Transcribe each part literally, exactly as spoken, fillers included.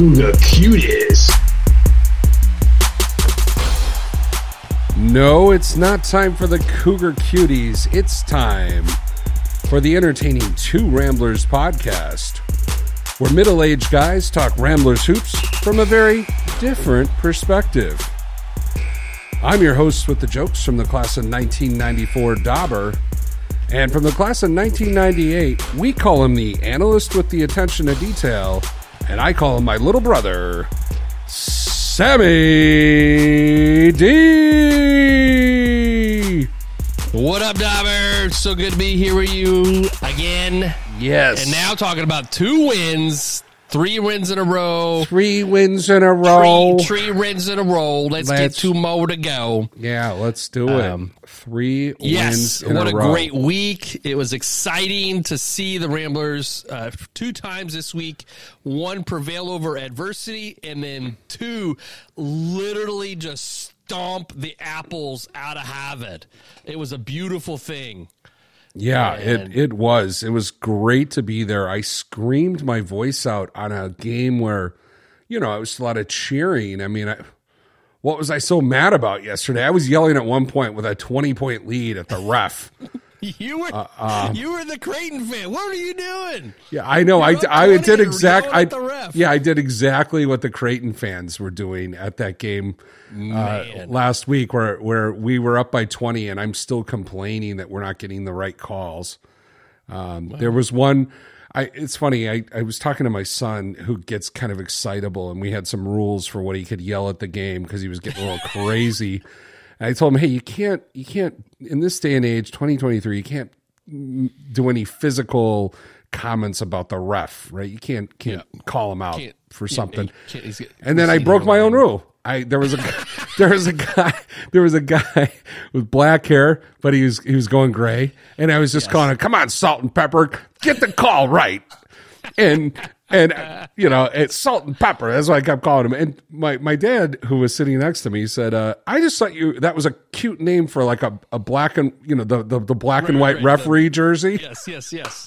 Cougar Cuties. No, it's not time for the Cougar Cuties. It's time for the entertaining Two Ramblers podcast, where middle-aged guys talk Ramblers hoops from a very different perspective. I'm your host with the jokes from the class of nineteen ninety-four, Dauber. And from the class of nineteen ninety-eight, we call him the analyst with the attention to detail, and I call him my little brother, Sammy D. What up, Dauber? So good to be here with you again. Yes. And now talking about two wins, three wins in a row. Three wins in a row. Three, three wins in a row. Let's, Let's get two more to go. Yeah, let's do it. Um, Three Yes, wins in what a a row. great week. It was exciting to see the Ramblers uh, two times this week. One, prevail over adversity, and then two, literally just stomp the apples out of Harvard. It was a beautiful thing. Yeah, And- it, it was. It was great to be there. I screamed my voice out on a game where, you know, it was a lot of cheering. I mean, I, what was I so mad about yesterday? I was yelling at one point with a twenty-point lead at the ref. You were Uh, um, you were the Creighton fan. What are you doing? Yeah, I know. I, You're up I twenty, did you're exact. yelling I at the ref. yeah, I did exactly what the Creighton fans were doing at that game uh, Man. last week, where where we were up by twenty, and I'm still complaining that we're not getting the right calls. Um, There was one. I, it's funny. I, I was talking to my son who gets kind of excitable, and we had some rules for what he could yell at the game because he was getting a little crazy. And I told him, "Hey, you can't, you can't in this day and age, twenty twenty-three, you can't mm, do any physical comments about the ref, right? You can't can't call him out Can't- for can't- something." can't- he's- And then I he's broke my own line. rule. I there was a there was a guy there was a guy with black hair, but he was he was going gray, and I was just calling him, "Come on, Salt and Pepper, get the call right." And and uh, you know, it's Salt and Pepper. That's what I kept calling him. And my my dad, who was sitting next to me, said, uh, "I just thought you that was a cute name for like a, a black and you know the the, the black and white right, right. referee jersey." Yes, yes, yes.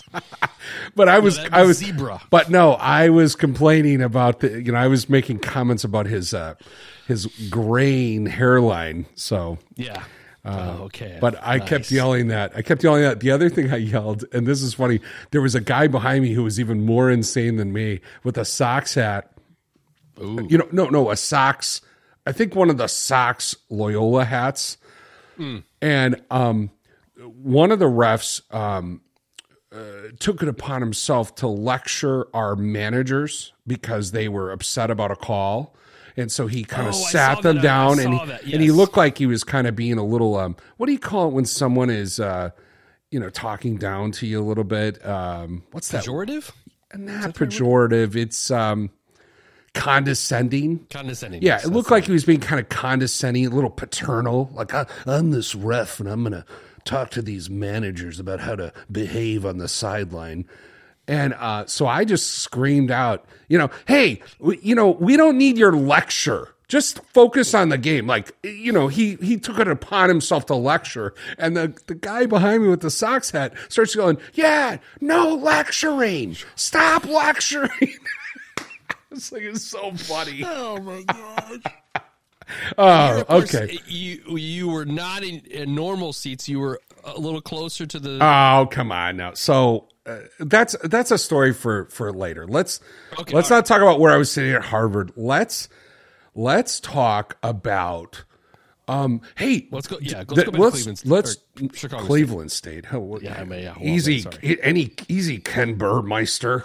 But I was, that I was was zebra. But no, I was complaining about the, you know, I was making comments about his, uh, his graying hairline. So, Yeah. oh, okay. but I Nice. kept yelling that. I kept yelling that. The other thing I yelled, and this is funny, there was a guy behind me who was even more insane than me with a Sox hat. Ooh. You know, no, no, a Sox. I think one of the Sox Loyola hats. Hmm. And um, one of the refs um, uh, took it upon himself to lecture our managers because they were upset about a call. And so he kind of Oh, I sat saw them that. I- down I and, saw he, that, and he yes. looked like he was kind of being a little, um, what do you call it when someone is, uh, you know, talking down to you a little bit? Um, what's that? Pejorative? Not pejorative. It's um, condescending. Condescending. Yeah, yes, it looked that's like he was being kind of condescending, a little paternal. Like, I, I'm this ref, and I'm going to talk to these managers about how to behave on the sideline. And uh, so I just screamed out, you know, hey, we, you know, we don't need your lecture. Just focus on the game. Like, you know, he he took it upon himself to lecture. And the, the guy behind me with the Sox hat starts going, yeah, no lecturing. Stop lecturing. It's like, it's so funny. Oh, my gosh. Oh, Of course, okay. You you were not in, in normal seats. You were a little closer to the. Oh, come on now. So uh, that's that's a story for for later. Let's Okay, let's all not talk about where I was sitting at Harvard. Let's let's talk about. Um, hey, Let's go- yeah, let's th- go back to let's, Cleveland- let's or Chicago State. Cleveland State. Oh, Yeah, I mean, yeah, well, easy, sorry. any easy, Ken Burmeister.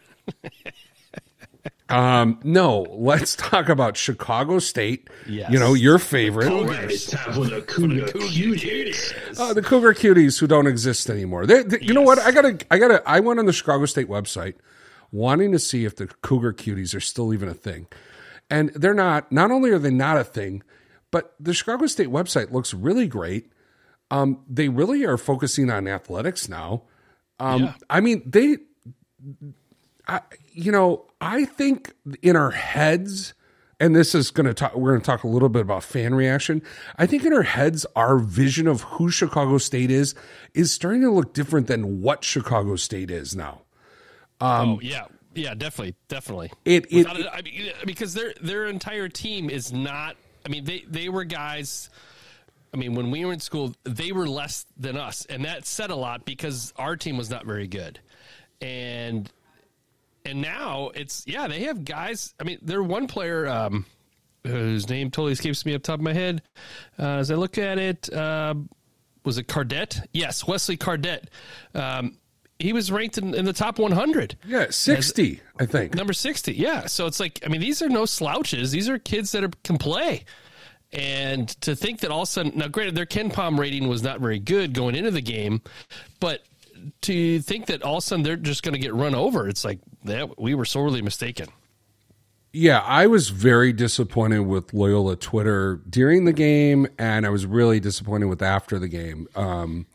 um, no, let's talk about Chicago State. Yes. You know, your favorite. All right, it's time for the Cougar Cuties. Uh, the Cougar Cuties who don't exist anymore. They, they, you know what? I gotta, I gotta. I went on the Chicago State website, wanting to see if the Cougar Cuties are still even a thing, and they're not. Not only are they not a thing, but the Chicago State website looks really great. Um, they really are focusing on athletics now. Um, Yeah. I mean, they, I, you know, I think in our heads, and this is going to talk, we're going to talk a little bit about fan reaction. I think in our heads, our vision of who Chicago State is, is starting to look different than what Chicago State is now. oh yeah, Yeah, definitely, definitely. It, it, Without a- I mean, because their their entire team is not. I mean, they they were guys. I mean, when we were in school, they were less than us, and that said a lot because our team was not very good, and and now it's yeah they have guys. I mean, they're one player um, whose name totally escapes me up top of my head. Uh, as I look at it, uh, was it Cardette? Yes, Wesley Cardette. Um, he was ranked in, in the top one hundred. Yeah, sixty, As, I think. Number sixty, yeah. So it's like, I mean, these are no slouches. These are kids that are, can play. And to think that all of a sudden, now granted, their Ken Pom rating was not very good going into the game, but to think that all of a sudden they're just going to get run over, it's like, that we were sorely mistaken. Yeah, I was very disappointed with Loyola Twitter during the game, and I was really disappointed with after the game. Um,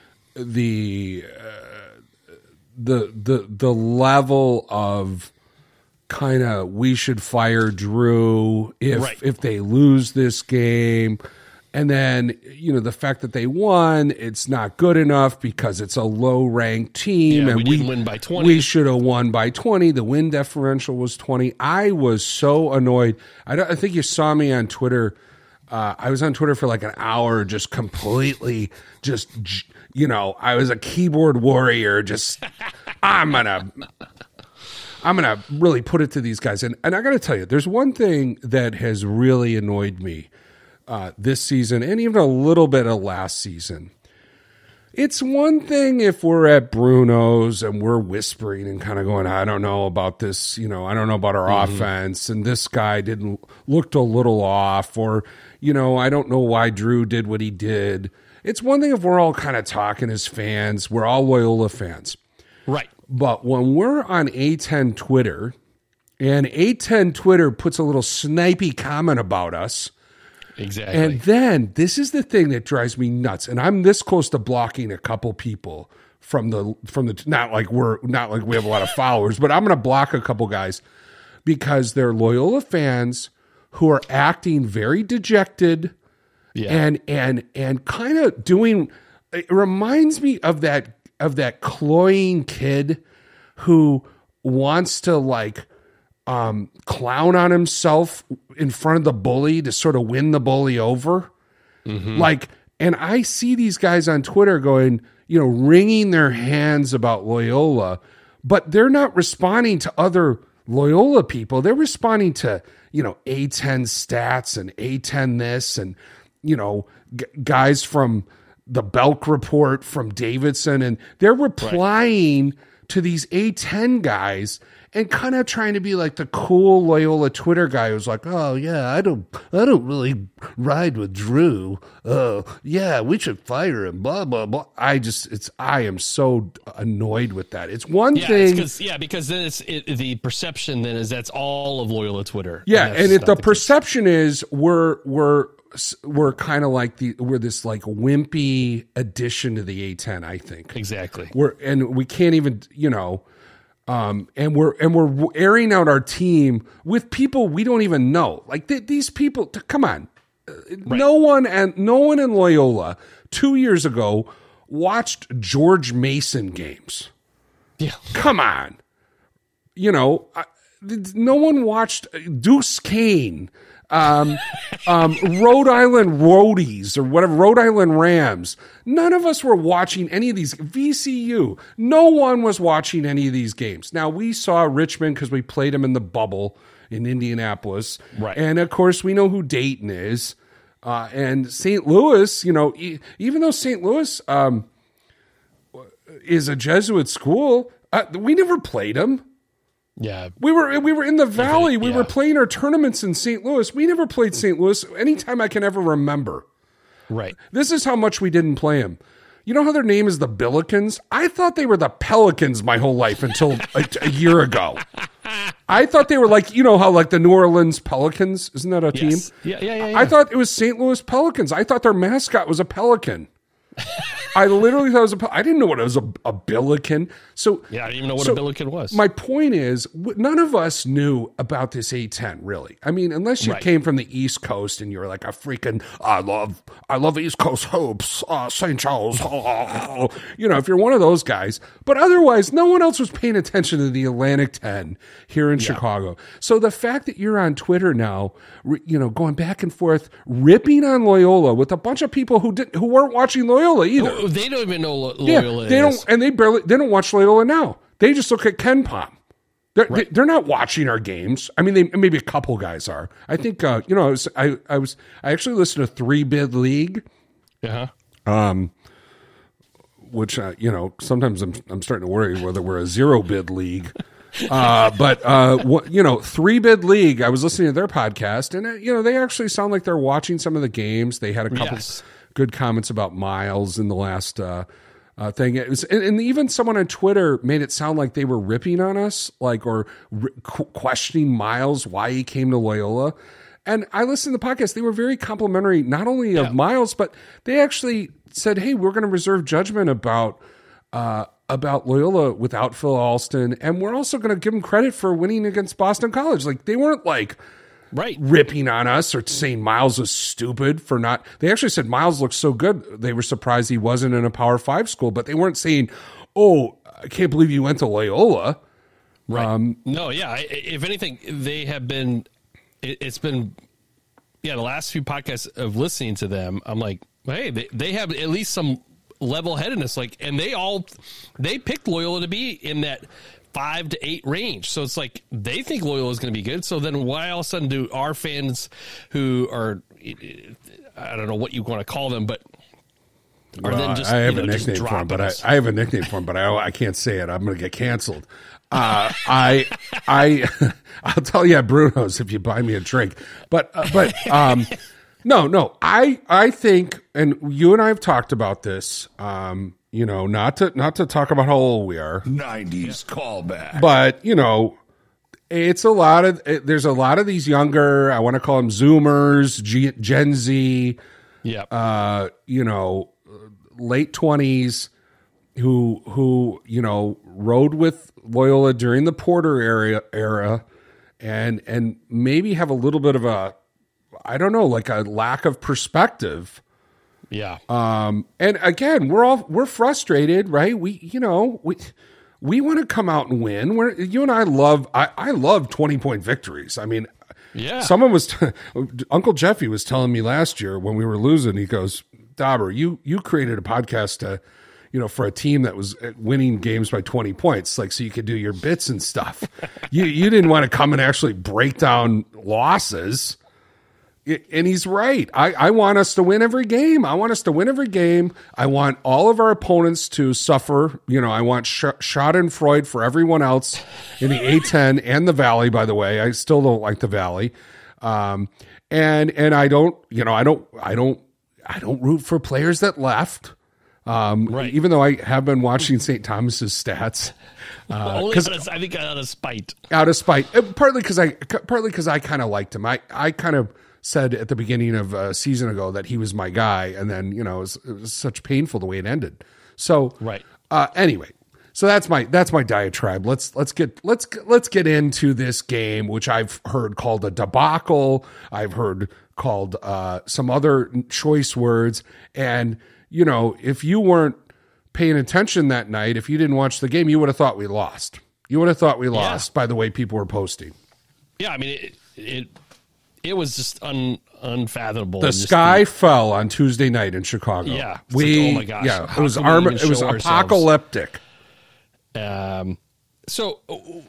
the uh, the the the level of kind of we should fire Drew if Right. if they lose this game. And then, you know, the fact that they won, it's not good enough because it's a low-ranked team. Yeah, and we didn't win by twenty. We should have won by twenty. The win differential was twenty. I was so annoyed. I, don't, I think you saw me on Twitter. Uh, I was on Twitter for like an hour just completely just, you know, I was a keyboard warrior. Just, I'm going to... I'm going to really put it to these guys. And, and I got to tell you, there's one thing that has really annoyed me uh, this season and even a little bit of last season. It's one thing if we're at Bruno's and we're whispering and kind of going, I don't know about this, you know, I don't know about our mm-hmm. offense, and this guy didn't looked a little off, or, you know, I don't know why Drew did what he did. It's one thing if we're all kind of talking as fans, we're all Loyola fans. Right. But when we're on A ten Twitter and A ten Twitter puts a little snipey comment about us, exactly. And then this is the thing that drives me nuts. And I'm this close to blocking a couple people from the from the not like we're not like we have a lot of followers, but I'm going to block a couple guys because they're Loyola fans who are acting very dejected yeah. and and and kind of doing. It reminds me of that. of that cloying kid who wants to like um, clown on himself in front of the bully to sort of win the bully over. Mm-hmm. Like, and I see these guys on Twitter going, you know, wringing their hands about Loyola, but they're not responding to other Loyola people. They're responding to, you know, A ten stats and A ten this and, you know, g- guys from the Belk report from Davidson, and they're replying right. to these A ten guys and kind of trying to be like the cool Loyola Twitter guy who's like, oh yeah, I don't, I don't really ride with Drew. Oh yeah, we should fire him. Blah blah blah. I just, it's, I am so annoyed with that. It's one yeah, thing, it's yeah, because then it's it, the perception then is that's all of Loyola Twitter. Yeah, and, and if the, the perception is we're we're. We're kind of like the we're this like wimpy addition to the A ten, I think. Exactly. We're and we can't even, you know, um, and we're and we're airing out our team with people we don't even know. Like th- these people, come on, right. no one and no one in Loyola two years ago watched George Mason games. Yeah, come on, you know, I, no one watched Deuce Kane. um, um, Rhode Island Roadies or whatever, Rhode Island Rams. None of us were watching any of these. V C U. No one was watching any of these games. Now, we saw Richmond because we played them in the bubble in Indianapolis. Right. And, of course, we know who Dayton is. Uh, and Saint Louis, you know, e- even though Saint Louis um, is a Jesuit school, uh, we never played them. Yeah, we were we were in the Valley. We yeah. were playing our tournaments in Saint Louis. We never played Saint Louis anytime I can ever remember. Right. This is how much we didn't play them. You know how their name is the Billikens? I thought they were the Pelicans my whole life until a, a year ago. I thought they were like, you know how like the New Orleans Pelicans, isn't that a yes. team? Yeah, yeah, yeah, yeah. I thought it was Saint Louis Pelicans. I thought their mascot was a pelican. I literally thought it was a. I didn't know what it was a, a billiken. So yeah, I didn't even know what so a billiken was. My point is, none of us knew about this A ten. Really, I mean, unless you right. came from the East Coast and you were like a freaking, I love, I love East Coast hoops, uh, Saint Charles. You know, if you're one of those guys. But otherwise, no one else was paying attention to the Atlantic ten here in yeah. Chicago. So the fact that you're on Twitter now, you know, going back and forth, ripping on Loyola with a bunch of people who didn't, who weren't watching Loyola either. They don't even know Loyola yeah, they is. don't, and they barely, they don't watch Loyola now. They just look at Ken Pom. They're, right. they're not watching our games. I mean, they, maybe a couple guys are. I think, uh, you know, I was, I, I was, I actually listened to Three Bid League. Uh-huh. Um, which, uh, you know, sometimes I'm, I'm starting to worry whether we're a zero bid league. uh, but, uh, what, you know, Three Bid League, I was listening to their podcast and, uh, you know, they actually sound like they're watching some of the games. They had a couple yes. good comments about Miles in the last, uh, Uh, thing it was, and, and even someone on Twitter made it sound like they were ripping on us, like or r- questioning Miles why he came to Loyola. And I listened to the podcast; they were very complimentary, not only of yeah. Miles, but they actually said, "Hey, we're going to reserve judgment about uh, about Loyola without Phil Alston, and we're also going to give him credit for winning against Boston College." Like they weren't like. Right. ripping on us or saying Miles was stupid for not. They actually said Miles looks so good. They were surprised he wasn't in a Power Five school, but they weren't saying, "Oh, I can't believe you went to Loyola." Right. Um, no, yeah. If anything, they have been. It, it's been, yeah. The last few podcasts of listening to them, I'm like, hey, they they have at least some level-headedness. Like, and they all they picked Loyola to be in that five to eight range. So it's like they think Loyola is going to be good. So then why all of a sudden do our fans who are, I don't know what you want to call them, but are well, then just, I have you know, a nickname for him, but I, us. I have a nickname for him, but I, I can't say it. I'm going to get canceled. Uh, I, I, I'll tell you at Bruno's if you buy me a drink, but, uh, but, um, no, no, I, I think, and you and I have talked about this, um, you know, not to not to talk about how old we are. nineties callback. But, you know, it's a lot of, it, there's a lot of these younger, I want to call them Zoomers, G, Gen Z, yeah, uh, you know, late twenties who, who, you know, rode with Loyola during the Porter area era and, and maybe have a little bit of a, I don't know, like a lack of perspective. Yeah. Um, and again, we're all, we're frustrated, right? We, you know, we, we want to come out and win. We're, you and I love, I, I love twenty point victories. I mean, yeah, someone was, t- Uncle Jeffy was telling me last year when we were losing, he goes, Dauber, you, you created a podcast to, you know, for a team that was winning games by twenty points, like, so you could do your bits and stuff. you, you didn't want to come and actually break down losses. And he's right. I, I want us to win every game. I want us to win every game. I want all of our opponents to suffer. You know, I want sh- Schadenfreude for everyone else in the A ten and the Valley, by the way. I still don't like the Valley. Um, and, and I don't, you know, I don't, I don't, I don't root for players that left. Um, right. Even though I have been watching Saint Thomas's stats. Uh, Only out of, I think out of spite. Out of spite. Uh, partly because I, partly because I kind of liked him. I, I kind of, said at the beginning of a season ago that he was my guy, and then, you know, it was, it was such painful the way it ended. So right. Uh, anyway, so that's my that's my diatribe. Let's let's get let's let's get into this game, which I've heard called a debacle. I've heard called uh, some other choice words, and you know, if you weren't paying attention that night, if you didn't watch the game, you would have thought we lost. You would have thought we lost yeah. by the way people were posting. Yeah, I mean it. it It was just un, unfathomable. The sky the, fell on Tuesday night in Chicago. Yeah, we. Like, oh my gosh! Yeah, it was arm, It was apocalyptic. Um, so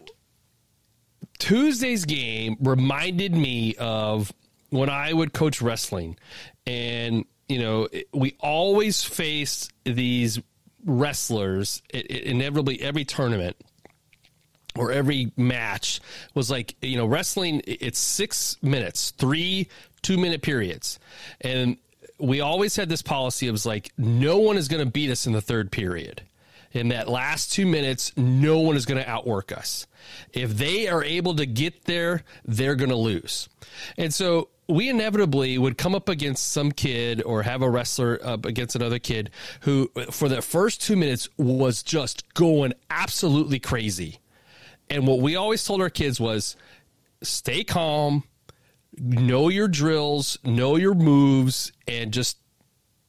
Tuesday's game reminded me of when I would coach wrestling, and you know, we always faced these wrestlers. It, it, inevitably, every tournament. Or every match was like, you know, wrestling, it's six minutes, three two-minute periods. And we always had this policy of was like, no one is going to beat us in the third period. In that last two minutes, no one is going to outwork us. If they are able to get there, they're going to lose. And so we inevitably would come up against some kid or have a wrestler up against another kid who, for the first two minutes, was just going absolutely crazy. And what we always told our kids was, stay calm, know your drills, know your moves, and just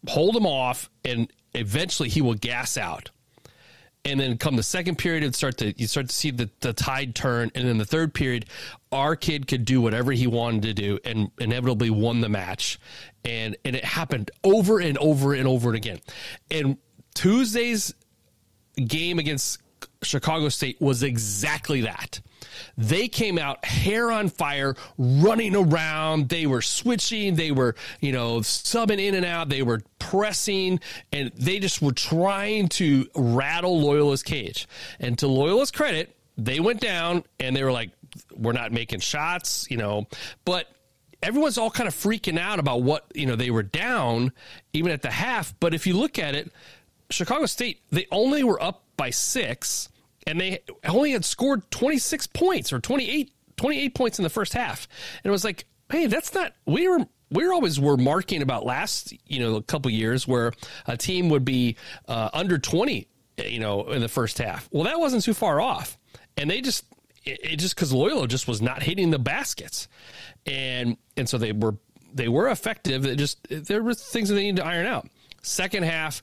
hold him off, and eventually he will gas out. And then come the second period, and start to you start to see the, the tide turn. And then the third period, our kid could do whatever he wanted to do, and inevitably won the match. And and it happened over and over and over again. And Tuesday's game against Chicago State was exactly that. They came out hair on fire, running around. They were switching. They were, you know, subbing in and out. They were pressing, and they just were trying to rattle Loyola's cage. And to Loyola's credit, they went down, and they were like, we're not making shots, you know. But everyone's all kind of freaking out about what, you know, they were down, even at the half. But if you look at it, Chicago State, they only were up by six, and they only had scored twenty-six points or twenty-eight, twenty-eight points in the first half. And it was like, hey, that's not, we were, we were always were marking about last, you know, a couple years where a team would be uh, under twenty, you know, in the first half. Well, that wasn't too far off. And they just, it, it just, cause Loyola just was not hitting the baskets. And, and so they were, they were effective. It just, there were things that they needed to iron out. Second half,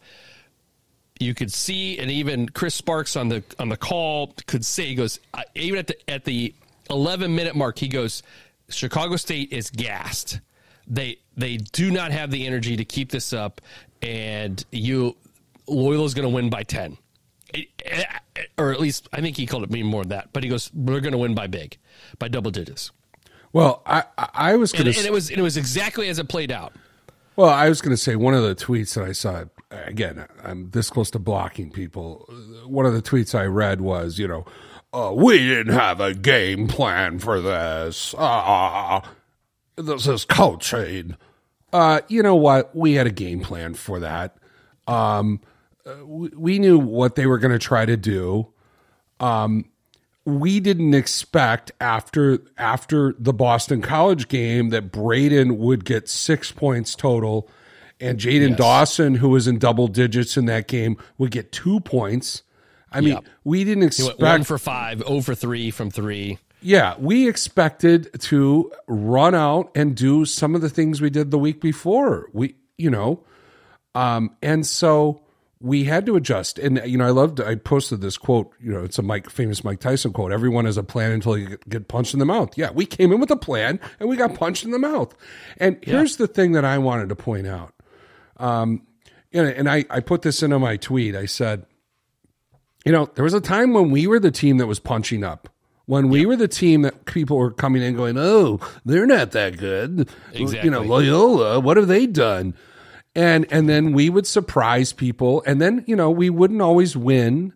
you could see, and even Chris Sparks on the on the call could say, he goes, uh, even at the at the eleven minute mark, he goes, Chicago State is gassed. They they do not have the energy to keep this up, and you Loyola's going to win by ten, it, it, or at least I think he called it maybe more than that. But he goes, we're going to win by big, by double digits. Well, I I was going to, and, and it was and it was exactly as it played out. Well, I was going to say one of the tweets that I saw, again, I'm this close to blocking people. One of the tweets I read was, you know, uh, we didn't have a game plan for this. Uh, this is coaching. Uh, you know what? We had a game plan for that. Um, we, we knew what they were going to try to do. Um, we didn't expect after after the Boston College game that Braden would get six points total, and Jaden yes. Dawson, who was in double digits in that game, would get two points. I mean, yep. we didn't expect one for five, zero for three from three. Yeah, we expected to run out and do some of the things we did the week before. We, you know, um, and so. We had to adjust. And, you know, I loved, I posted this quote, you know, it's a Mike, famous Mike Tyson quote. Everyone has a plan until you get, get punched in the mouth. Yeah, we came in with a plan and we got punched in the mouth. And yeah. here's the thing that I wanted to point out. Um, and, and I, I put this into my tweet. I said, you know, there was a time when we were the team that was punching up. When we yep. were the team that people were coming in going, oh, they're not that good. Exactly. You know, Loyola, what have they done? And and then we would surprise people, and then, you know, we wouldn't always win,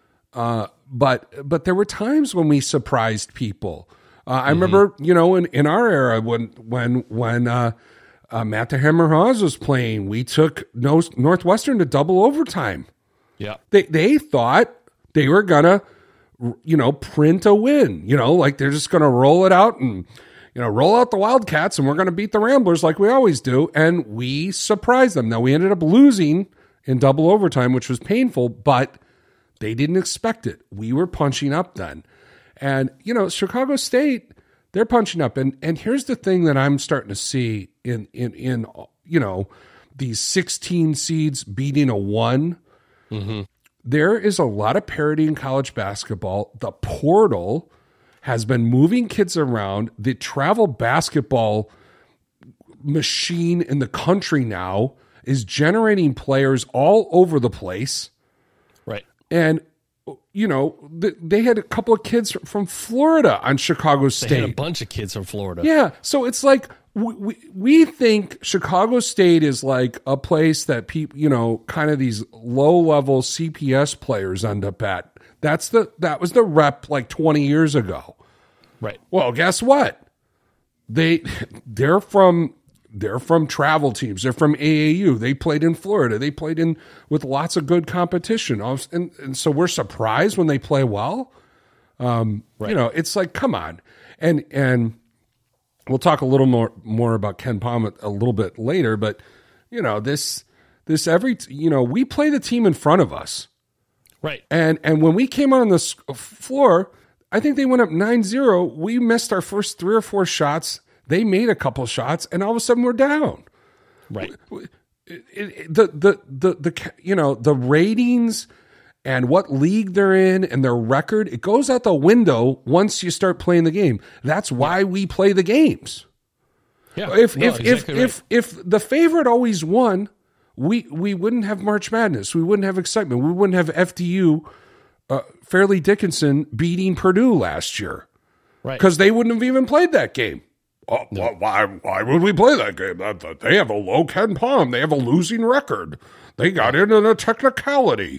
uh, but but there were times when we surprised people. Uh, I mm-hmm. remember, you know, in, in our era when when when uh, uh, Matt the Hammer Hawes was playing, we took Northwestern to double overtime. Yeah, they they thought they were gonna, you know, print a win. You know, like they're just gonna roll it out and. You know, roll out the Wildcats and we're going to beat the Ramblers like we always do. And we surprised them. Now, we ended up losing in double overtime, which was painful, but they didn't expect it. We were punching up then. And, you know, Chicago State, they're punching up. And and here's the thing that I'm starting to see in, in, in you know, these sixteen seeds beating a one. Mm-hmm. There is a lot of parity in college basketball. The portal has been moving kids around. The travel basketball machine in the country now is generating players all over the place. Right. And, you know, they had a couple of kids from Florida on Chicago State. They had a bunch of kids from Florida. Yeah. So it's like we, we, we think Chicago State is like a place that people, you know, kind of these low-level C P S players end up at. That's the that was the rep like twenty years ago. Right. Well, guess what? They they're from they're from travel teams. They're from A A U. They played in Florida. They played in with lots of good competition. And, and so we're surprised when they play well. Um, right. You know, it's like, come on. And and we'll talk a little more more about Ken Palm a little bit later, but you know, this this every you know, we play the team in front of us. Right. And and when we came out on the floor, I think they went up nine zero. We missed our first three or four shots. They made a couple shots, and all of a sudden we're down. Right. it, it, the, the the the you know the ratings and what league they're in and their record, it goes out the window once you start playing the game. That's why yeah. we play the games. Yeah. If no, if exactly if, right. if if the favorite always won, we we wouldn't have March Madness. We wouldn't have excitement. We wouldn't have F D U, uh, Fairleigh Dickinson beating Purdue last year, right? Because they wouldn't have even played that game. Oh, no. Why why would we play that game? They have a low Ken Palm. They have a losing record. They got in on a technicality.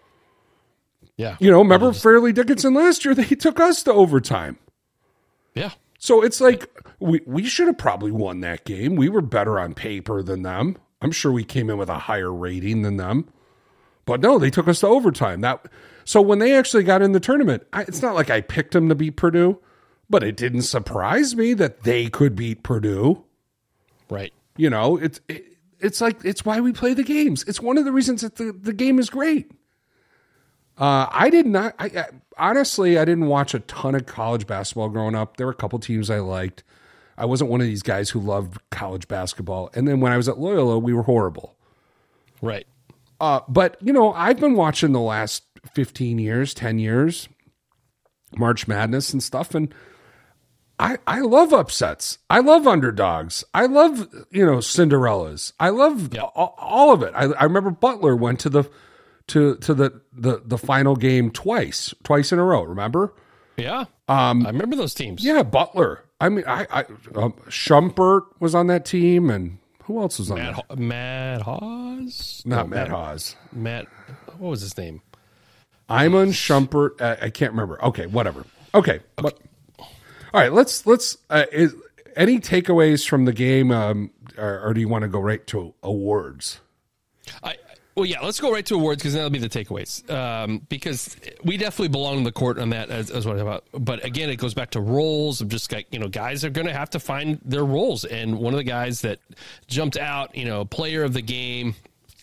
Yeah. You know, remember just... Fairleigh Dickinson last year? They took us to overtime. Yeah. So it's like we, we should have probably won that game. We were better on paper than them. I'm sure we came in with a higher rating than them. But no, they took us to overtime. That So when they actually got in the tournament, I, it's not like I picked them to beat Purdue, but it didn't surprise me that they could beat Purdue. Right. You know, it's it, it's like it's why we play the games. It's one of the reasons that the, the game is great. Uh, I did not. I, I honestly, I didn't watch a ton of college basketball growing up. There were a couple teams I liked. I wasn't one of these guys who loved college basketball. And then when I was at Loyola, we were horrible. Right. Uh, but you know, I've been watching the last fifteen years, ten years, March Madness and stuff, and I I love upsets. I love underdogs. I love you know Cinderellas. I love yep. all, all of it. I, I remember Butler went to the. to to the, the the final game twice, twice in a row, remember? Yeah. Um, I remember those teams. Yeah, Butler. I mean, I, I um, Shumpert was on that team, and who else was on Matt, that? Matt Hawes? Not no, Matt, Matt Hawes. Matt, what was his name? Iman Shumpert. Uh, I can't remember. Okay, whatever. Okay. okay. But, all right, let's, let's, uh, is, any takeaways from the game, um, or, or do you want to go right to awards? I, Well, yeah, let's go right to awards because that'll be the takeaways. Um, because we definitely belong in the court on that as, as what I'm about. But again, it goes back to roles of just like, you know, guys are going to have to find their roles. And one of the guys that jumped out, you know, player of the game,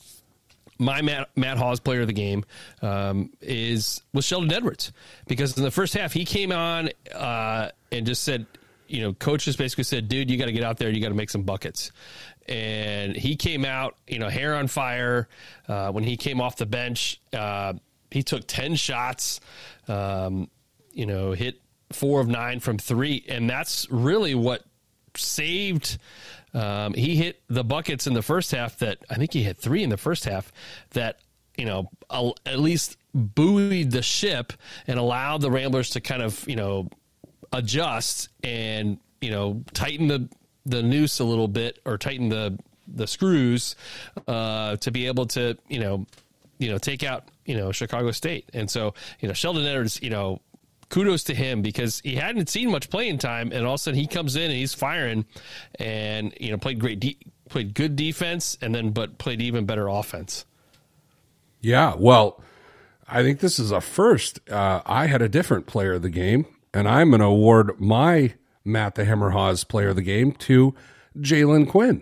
my Matt, Matt Hawes player of the game, um, is was Sheldon Edwards. Because in the first half, he came on uh, and just said, you know, coaches basically said, dude, you got to get out there. You got to make some buckets. And he came out, you know, hair on fire. Uh, when he came off the bench, uh, he took ten shots, um, you know, hit four of nine from three. And that's really what saved. Um, he hit the buckets in the first half that I think he hit three in the first half that, you know, at least buoyed the ship and allowed the Ramblers to kind of, you know, adjust and, you know, tighten the, the noose a little bit or tighten the, the screws, uh, to be able to, you know, you know, take out, you know, Chicago State. And so, you know, Sheldon Edwards, you know, kudos to him because he hadn't seen much playing time and all of a sudden he comes in and he's firing and, you know, played great, de- played good defense and then, but played even better offense. Yeah. Well, I think this is a first. Uh, I had a different player of the game and I'm going to award my Matt the Hammer Hawes player of the game to Jalen Quinn,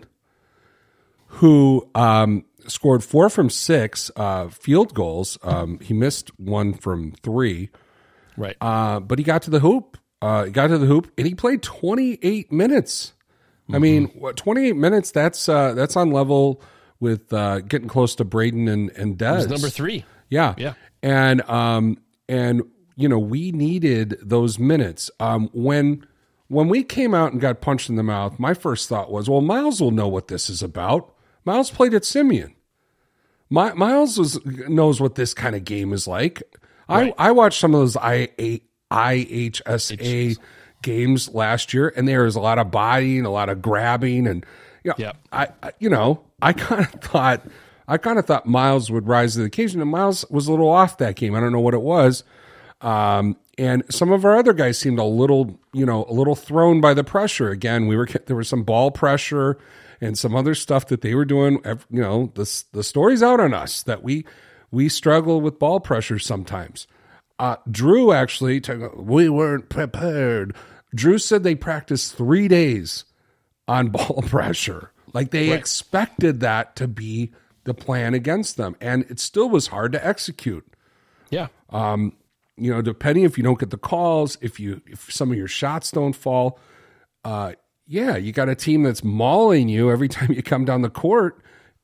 who um, scored four from six uh, field goals. Um, he missed one from three, right? Uh, but he got to the hoop. Uh, he got to the hoop, and he played twenty-eight minutes. Mm-hmm. I mean, what, twenty-eight minutes? That's uh, that's on level with uh, getting close to Braden and and Dez. He was number three. Yeah, yeah, and um, and you know we needed those minutes um, when. When we came out and got punched in the mouth, my first thought was, well, Miles will know what this is about. Miles played at Simeon. My, Miles was, knows what this kind of game is like. Right. I, I watched some of those I H S A games last year, and there was a lot of bodying, a lot of grabbing, and you know, yep. I, I you know, I kind of thought, I kind of thought Miles would rise to the occasion, and Miles was a little off that game. I don't know what it was. Um, and some of our other guys seemed a little, you know, a little thrown by the pressure. Again, we were, there was some ball pressure and some other stuff that they were doing. You know, the, the story's out on us that we, we struggle with ball pressure sometimes. Uh, Drew actually, we weren't prepared. Drew said they practiced three days on ball pressure. Like they right. expected that to be the plan against them. And it still was hard to execute. Yeah. Um, You know, depending if you don't get the calls, if you if some of your shots don't fall, uh, yeah, you got a team that's mauling you every time you come down the court.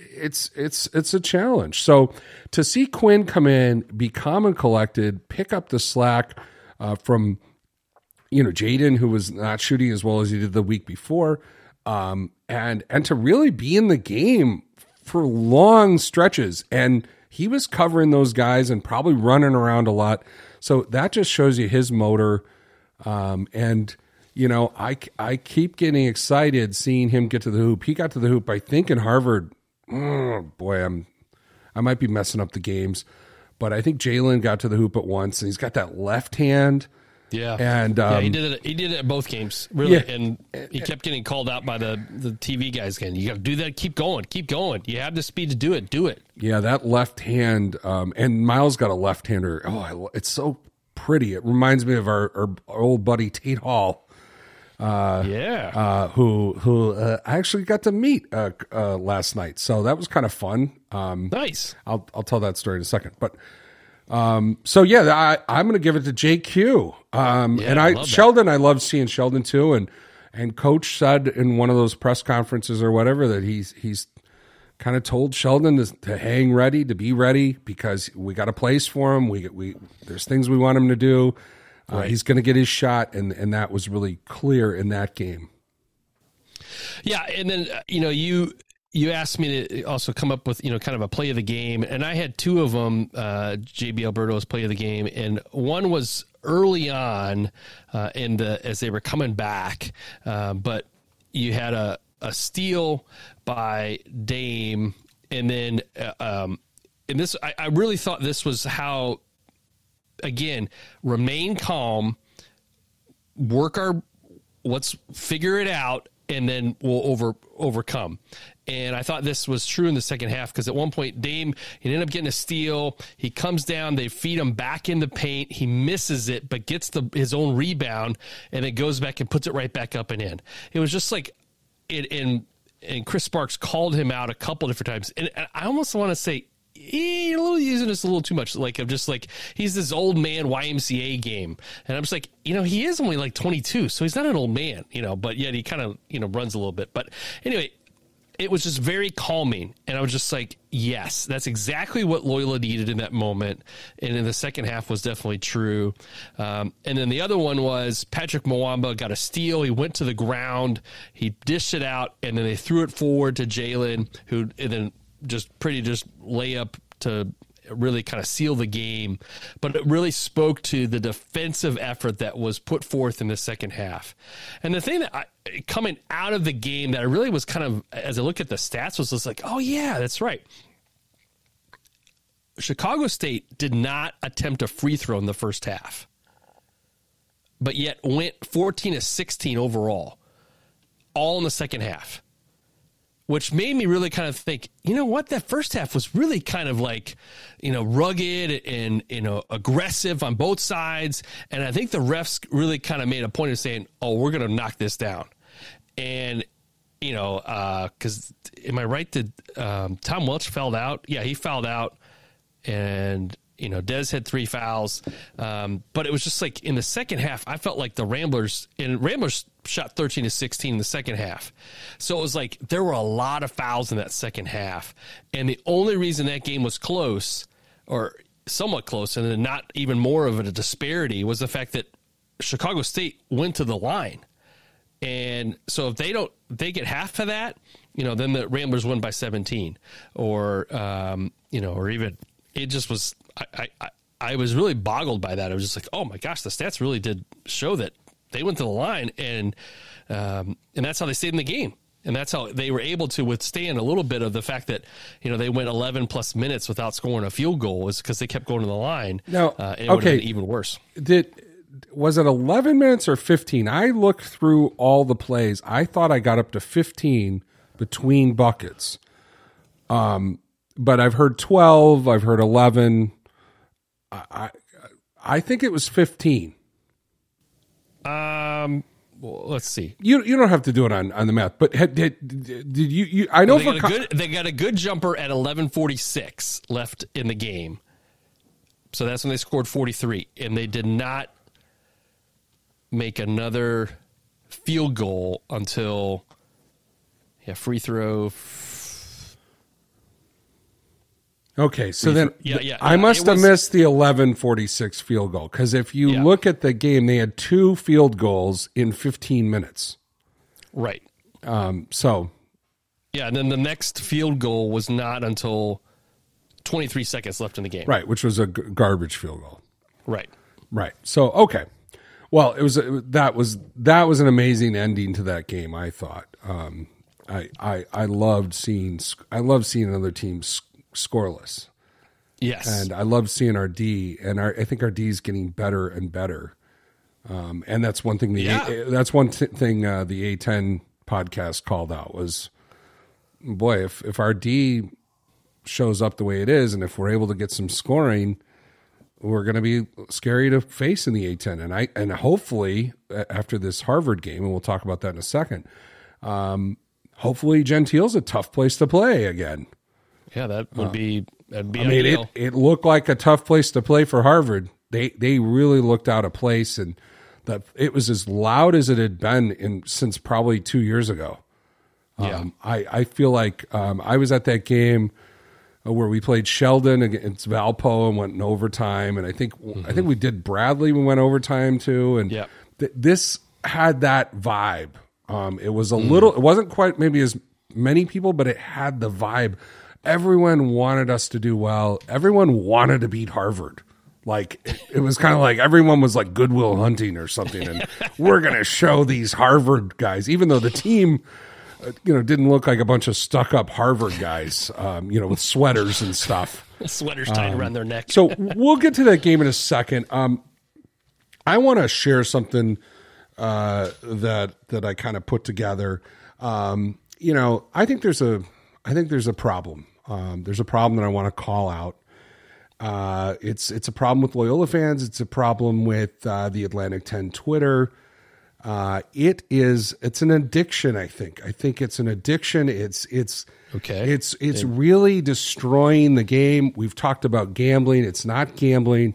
it's it's it's a challenge. So to see Quinn come in, be calm and collected, pick up the slack uh, from you know Jaden, who was not shooting as well as he did the week before, um, and and to really be in the game for long stretches, and he was covering those guys and probably running around a lot. So that just shows you his motor, um, and. You know, I, I keep getting excited seeing him get to the hoop. He got to the hoop, I think, in Harvard. Oh, boy, I'm I might be messing up the games, but I think Jalen got to the hoop at once, and he's got that left hand. Yeah, and um, yeah, he did it. He did it at both games, really, yeah. and he kept getting called out by the, the T V guys again. You got to do that. Keep going. Keep going. You have the speed to do it. Do it. Yeah, that left hand, um, and Miles got a left hander. Oh, I, it's so pretty. It reminds me of our, our, our old buddy Tate Hall. Uh, yeah. Uh, who who uh, I actually got to meet uh, uh, last night, so that was kind of fun. Um, nice. I'll I'll tell that story in a second, but um, so yeah, I I'm going to give it to J Q. Um, yeah, and I, I Sheldon, I love seeing Sheldon too, and and Coach said in one of those press conferences or whatever that he's he's kind of told Sheldon to, to hang ready, to be ready, because we got a place for him. We we there's things we want him to do. Uh, right. He's going to get his shot, and, and that was really clear in that game. Yeah, and then, uh, you know, you you asked me to also come up with, you know, kind of a play of the game, and I had two of them, uh, J B Alberto's play of the game, and one was early on uh, in the, as they were coming back, uh, but you had a, a steal by Dame, and then, uh, um, and this, I, I really thought this was how, again, remain calm, work our, let's figure it out, and then we'll over overcome. And I thought this was true in the second half, because at one point, Dame, he ended up getting a steal. He comes down, they feed him back in the paint. He misses it, but gets the his own rebound, and then goes back and puts it right back up and in. It was just like, it, and, and Chris Sparks called him out a couple different times. And I almost want to say, You're a little using this a little too much. Like, I'm just like, he's this old man Y M C A game. And I'm just like, you know, he is only like twenty-two, so he's not an old man, you know, but yet he kind of, you know, runs a little bit. But anyway, it was just very calming. And I was just like, yes, that's exactly what Loyola needed in that moment. And in the second half was definitely true. Um, and then the other one was Patrick Mwamba got a steal. He went to the ground, he dished it out, and then they threw it forward to Jalen, who, and then just pretty just layup to really kind of seal the game. But it really spoke to the defensive effort that was put forth in the second half. And the thing that I, coming out of the game that I really was kind of, as I look at the stats, was just like, oh yeah, that's right. Chicago State did not attempt a free throw in the first half, but yet went fourteen to sixteen overall, all in the second half. Which made me really kind of think, you know what, that first half was really kind of like, you know, rugged and, you know, aggressive on both sides. And I think the refs really kind of made a point of saying, oh, we're going to knock this down. And, you know, because uh, am I right that um, Tom Welch fouled out? Yeah, he fouled out. And, you know, Dez had three fouls. Um, but it was just like in the second half, I felt like the Ramblers, and Ramblers shot thirteen to sixteen in the second half. So it was like there were a lot of fouls in that second half. And the only reason that game was close, or somewhat close, and then not even more of a disparity, was the fact that Chicago State went to the line. And so if they don't, they get half of that, you know, then the Ramblers win by seventeen, or, um, you know, or even, it just was, I, I, I was really boggled by that. I was just like, oh my gosh, the stats really did show that they went to the line, and um, and that's how they stayed in the game. And that's how they were able to withstand a little bit of the fact that, you know, they went eleven plus minutes without scoring a field goal, is because they kept going to the line. Now, uh, and it okay, would have been even worse. Did was it eleven minutes or fifteen? I looked through all the plays. I thought I got up to fifteen between buckets. Um, but I've heard twelve. I've heard eleven. I I, I think it was fifteen. Um. Well, let's see. You you don't have to do it on, on the math, but had, did, did you, you? I know well, they, for got a good, they got a good jumper at eleven forty-six left in the game, so that's when they scored forty-three, and they did not make another field goal until yeah free throw. Okay, so then yeah, yeah, I yeah, must it have was- missed the eleven forty-six field goal because if you Yeah. look at the game, they had two field goals in fifteen minutes. Right. Um, so Yeah, and then the next field goal was not until twenty-three seconds left in the game. right, which was a g- garbage field goal. Right. Right. So okay. Well, it was that was that was an amazing ending to that game. I thought. Um, I I I loved seeing I loved seeing another team s- scoreless, Yes. and I loved seeing our D. And our I think our D is getting better and better. Um, and that's one thing. The Yeah. A, that's one t- thing uh, the A ten podcast called out was, boy, if if our D shows up the way it is, and if we're able to get some scoring, we're going to be scary to face in the A ten. And I and hopefully after this Harvard game, and we'll talk about that in a second. Um, hopefully Gentile's a tough place to play again. yeah, that would be that'd be I mean, it, ideal. it looked like a tough place to play for Harvard. They they really looked out of place, and the, it was as loud as it had been in since probably two years ago. yeah. Um, I, I feel like um, I was at that game where we played Sheldon against Valpo and went in overtime, and I think I think we did Bradley. We went overtime too, and Yeah. th- this had that vibe. Um, it was a little. It wasn't quite maybe as many people, but it had the vibe. Everyone wanted us to do well. Everyone wanted to beat Harvard. Like it, it was kind of like everyone was like Goodwill Hunting or something, and we're gonna show these Harvard guys, even though the team, uh, you know, didn't look like a bunch of stuck-up Harvard guys, um, you know, with sweaters and stuff. Sweaters tied around their neck. So we'll get to that game in a second. Um, I want to share something uh, that that I kind of put together. Um, you know, I think there's a I think there's a problem. Um, there's a problem that I want to call out. Uh, it's it's a problem with Loyola fans. It's a problem with uh, the Atlantic ten Twitter. Uh, it is it's an addiction. I think. I think it's an addiction. It's it's Okay. It's it's really destroying the game. We've talked about gambling. It's not gambling.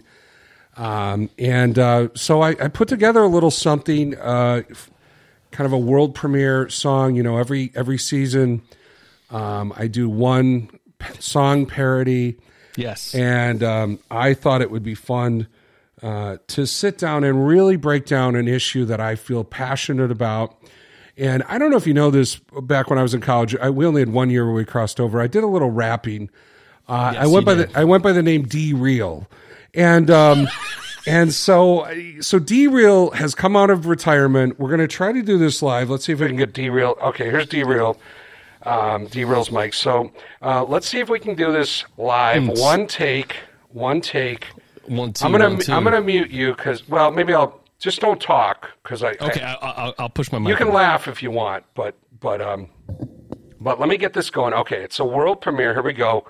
Um, and uh, so I, I put together a little something, uh, kind of a world premiere song. You know, every every season, um, I do one p- song parody. Yes. And um, I thought it would be fun uh, to sit down and really break down an issue that I feel passionate about. And I don't know if you know this, back when I was in college, I, we only had one year where we crossed over. I did a little rapping. Uh, Yes, I went you by did. the I went by the name D Real, and um, and so so D Real has come out of retirement. We're going to try to do this live. Let's see if we can get D Real. Okay, here's D Real. Um, D Real's mic. So uh, let's see if we can do this live. One take. One take. One, two, I'm gonna one, two. I'm gonna mute you because well maybe I'll just don't talk because I Okay, I, I, I'll, I'll push my mic. you can over. laugh if you want but but um but let me get this going. Okay, it's a world premiere. Here we go.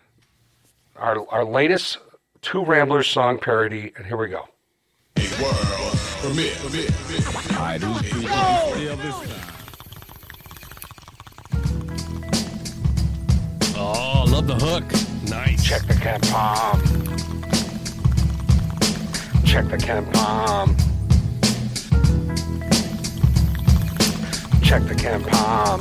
Our our latest Two Ramblers song parody, and here we go. World premiere. I do feel this time. Oh, love the hook. Nice. Check the Ken Palm. Check the Ken Palm. Check the Ken Palm.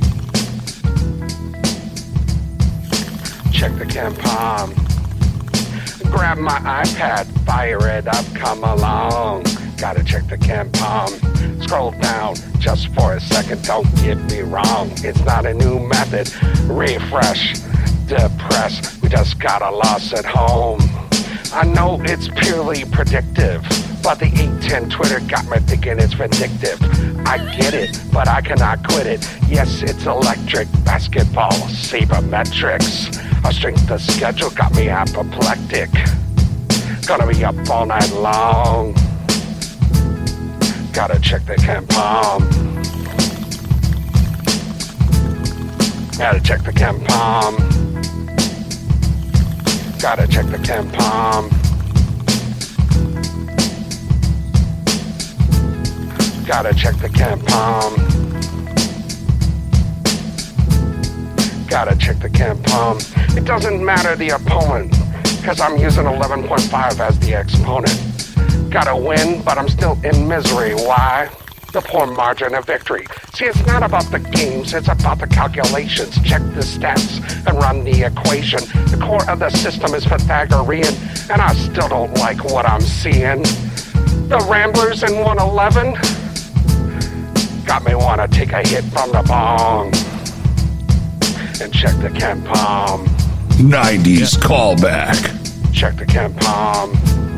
Check the Ken Palm. Grab my iPad, fire it up, come along. Gotta check the Ken Palm. Scroll down just for a second, don't get me wrong. It's not a new method. Refresh, depress, we just got a loss at home. I know it's purely predictive, but the eight ten Twitter got me thinking it's vindictive. I get it, but I cannot quit it. Yes, it's electric basketball, sabermetrics. Our strength of schedule got me apoplectic. Gonna be up all night long. Gotta check the Ken Palm. Gotta check the Ken Palm. Gotta check the Ken Palm. Gotta check the Ken Palm. Gotta check the Ken Palm. It doesn't matter the opponent, cause I'm using eleven point five as the exponent. Gotta win, but I'm still in misery. Why? the poor margin of victory. See, it's not about the games, it's about the calculations. Check the stats and run the equation. The core of the system is Pythagorean, and I still don't like what I'm seeing. The Ramblers in one eleven got me want to take a hit from the bong and check the Ken Palm. nineties callback. Check the Ken Palm.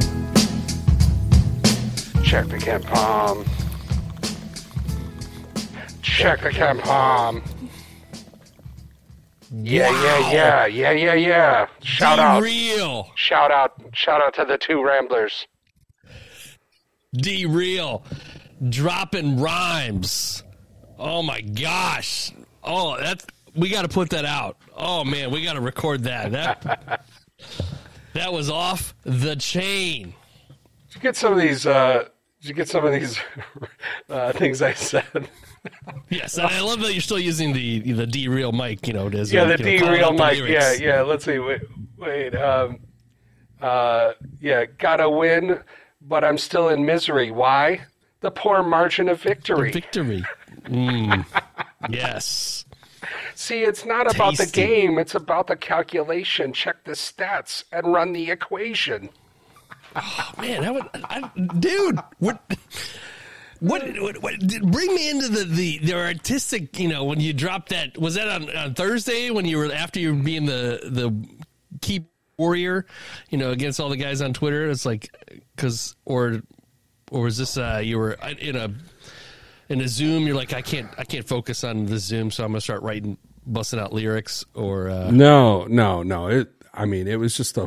Check the Ken Palm. Check the Ken Palm. Yeah, yeah, yeah, yeah, yeah, yeah. Shout Be out. real. Shout out. Shout out to the two Ramblers. D real. Dropping rhymes. Oh my gosh. Oh, that's we got to put that out. Oh man, we got to record that. That that was off the chain. Did you get some of these? Uh, did you get some of these uh, things I said? Yes, and I love that you're still using the the D real mic. You know, as Yeah, a, the you know, D real calling out mic. the Yeah, lyrics. yeah. Let's see. Wait, wait. Um, uh, yeah, gotta win, but I'm still in misery. Why? The poor margin of victory. Victory. Mm. Yes. See, it's not about the Tasty. game. It's about the calculation. Check the stats and run the equation. Oh, man, that would, I, dude. What? What, what, what? Bring me into the, the, the artistic. You know, when you dropped that. Was that on, on Thursday when you were after you were being the the key warrior? You know, against all the guys on Twitter. It's like because or or was this uh, you were in a in a Zoom? You're like, I can't I can't focus on the Zoom, so I'm gonna start writing, busting out lyrics or. Uh, No, no, no. It. I mean, it was just a.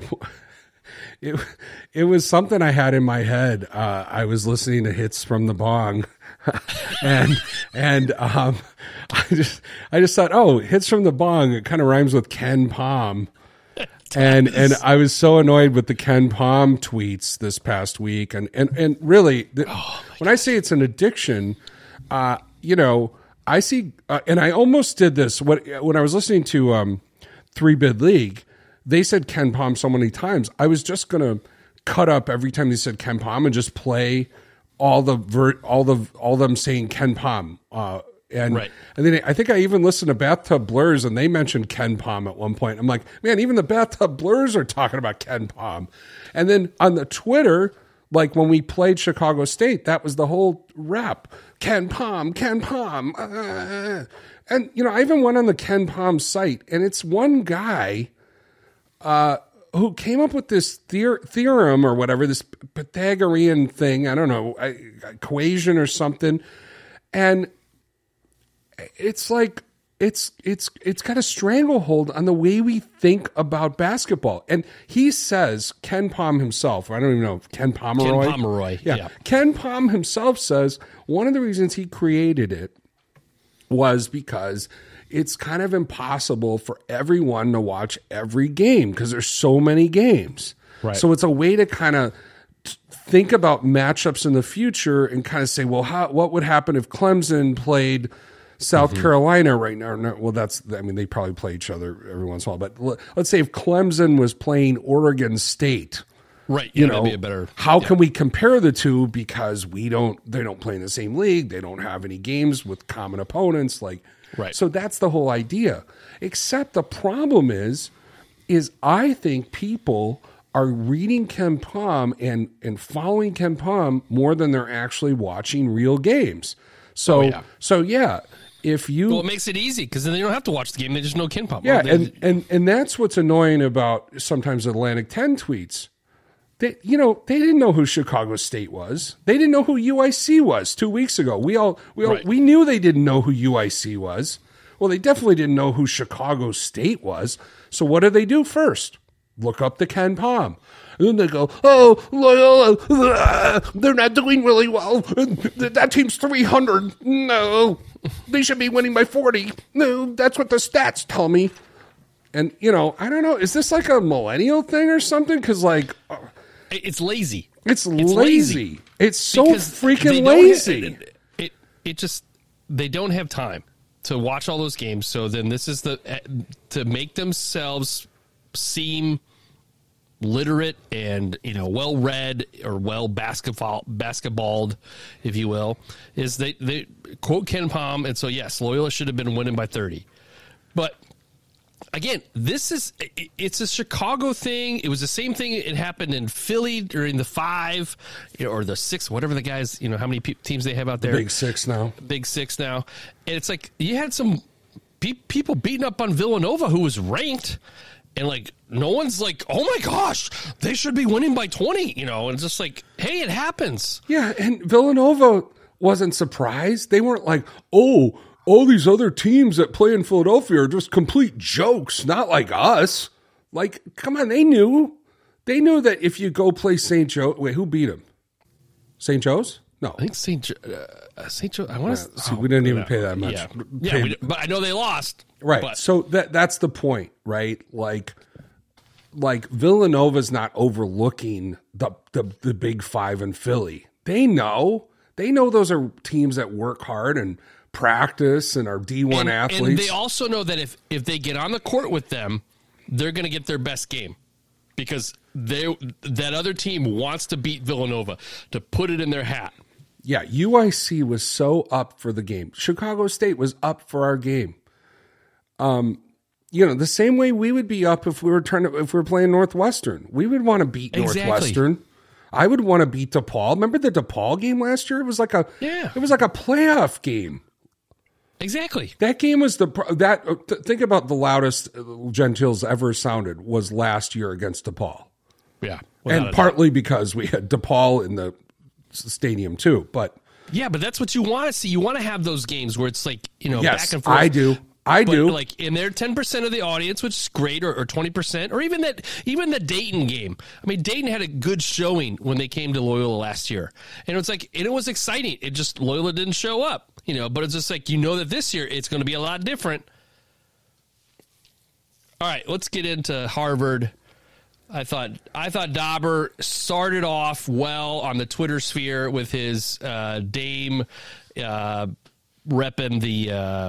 It it was something I had in my head. Uh, I was listening to hits from the bong, and and um, I just I just thought, oh, hits from the bong. It kind of rhymes with Ken Palm, and and I was so annoyed with the Ken Palm tweets this past week, and and and really, the, when I say it's an addiction, uh, you know, I see, uh, and I almost did this when when I was listening to um, Three Bid League. They said Ken Palm so many times. I was just gonna cut up every time they said Ken Palm and just play all the ver- all the all them saying Ken Palm. Uh, and Right. and then I think I even listened to Bathtub Blurs and they mentioned Ken Palm at one point. I'm like, man, even the Bathtub Blurs are talking about Ken Palm. And then on the Twitter, like when we played Chicago State, that was the whole rap. Ken Palm, Ken Palm. Uh, and you know, I even went on the Ken Palm site and it's one guy Uh, who came up with this theor- theorem or whatever, this Pythagorean thing, I don't know, equation or something. And it's like, it's, it's, it's got a stranglehold on the way we think about basketball. And he says, Ken Palm himself, I don't even know, Ken Pomeroy? Ken Pomeroy, yeah. Ken Palm himself says one of the reasons he created it was because it's kind of impossible for everyone to watch every game because there's so many games. Right. So it's a way to kind of think about matchups in the future and kind of say, well, how, what would happen if Clemson played South Mm-hmm. Carolina right now? No, well, that's, I mean, they probably play each other every once in a while, but l- let's say if Clemson was playing Oregon State, right. you Yeah, know, that'd be a better. how yeah. can we compare the two because we don't, they don't play in the same league. They don't have any games with common opponents. Like, Right. So that's the whole idea. Except the problem is, is I think people are reading Ken Palm and, and following Ken Palm more than they're actually watching real games. So, Oh, yeah. so yeah, if you, Well, it makes it easy because then they don't have to watch the game; they just know Ken Palm. yeah, They- and, and, and that's what's annoying about sometimes Atlantic ten tweets. They, you know, they didn't know who Chicago State was. They didn't know who U I C was two weeks ago. We all, we all, Right. we knew they didn't know who U I C was. Well, they definitely didn't know who Chicago State was. So what do they do first? Look up the Ken Palm. And then they go, oh, Loyola, uh, they're not doing really well. That team's three hundred. No, they should be winning by forty. No, that's what the stats tell me. And, you know, I don't know. Is this like a millennial thing or something? Because, like, uh, it's lazy. it's, It's lazy. lazy. It's so Because they freaking don't lazy. have- it, it it just they don't have time to watch all those games. So then this is the to make themselves seem literate and, you know, well read or well basketball basketballed, if you will, is they, they quote Ken Pom. And so, yes, Loyola should have been winning by thirty. But again, this is, it's a Chicago thing. It was the same thing. It happened in Philly during the five you know, or the six, whatever the guys, you know, how many pe- teams they have out there. Big six now. Big six now. And it's like you had some pe- people beating up on Villanova who was ranked. And, like, no one's like, oh, my gosh, they should be winning by twenty, you know. And it's just like, hey, it happens. Yeah, and Villanova wasn't surprised. They weren't like, oh, all these other teams that play in Philadelphia are just complete jokes, not like us. Like, come on, they knew. They knew that if you go play Saint Joe, wait, who beat them? Saint Joe's? No. I think Saint Jo- uh, Saint Joe, I want to yeah, see, oh, we didn't even pay that much. Yeah, pay, yeah we, but I know they lost. Right. But. So that that's the point, right? Like, like Villanova's not overlooking the, the the big five in Philly. They know. They know those are teams that work hard and practice and are D one and, athletes. And they also know that if, if they get on the court with them, they're going to get their best game because they that other team wants to beat Villanova, to put it in their hat. Yeah, U I C was so up for the game. Chicago State was up for our game. Um, you know, the same way we would be up if we were trying to if we were playing Northwestern. We would want to beat Exactly. Northwestern. I would want to beat DePaul. Remember the DePaul game last year? It was like a yeah. It was like a playoff game. Exactly. That game was the that. Think about the loudest Gentiles ever sounded was last year against DePaul. Yeah, and partly because we had DePaul in the stadium too. But yeah, but that's what you want to see. You want to have those games where it's like, you know, yes, back and forth. I do. I but do. Like in their ten percent of the audience, which is great, or, or twenty percent, or even that, even the Dayton game. I mean, Dayton had a good showing when they came to Loyola last year, and it was like, and it was exciting. It just Loyola didn't show up, you know. But it's just like, you know that this year it's going to be a lot different. All right, let's get into Harvard. I thought I thought Dauber started off well on the Twitter sphere with his uh, Dame uh, repping the. Uh,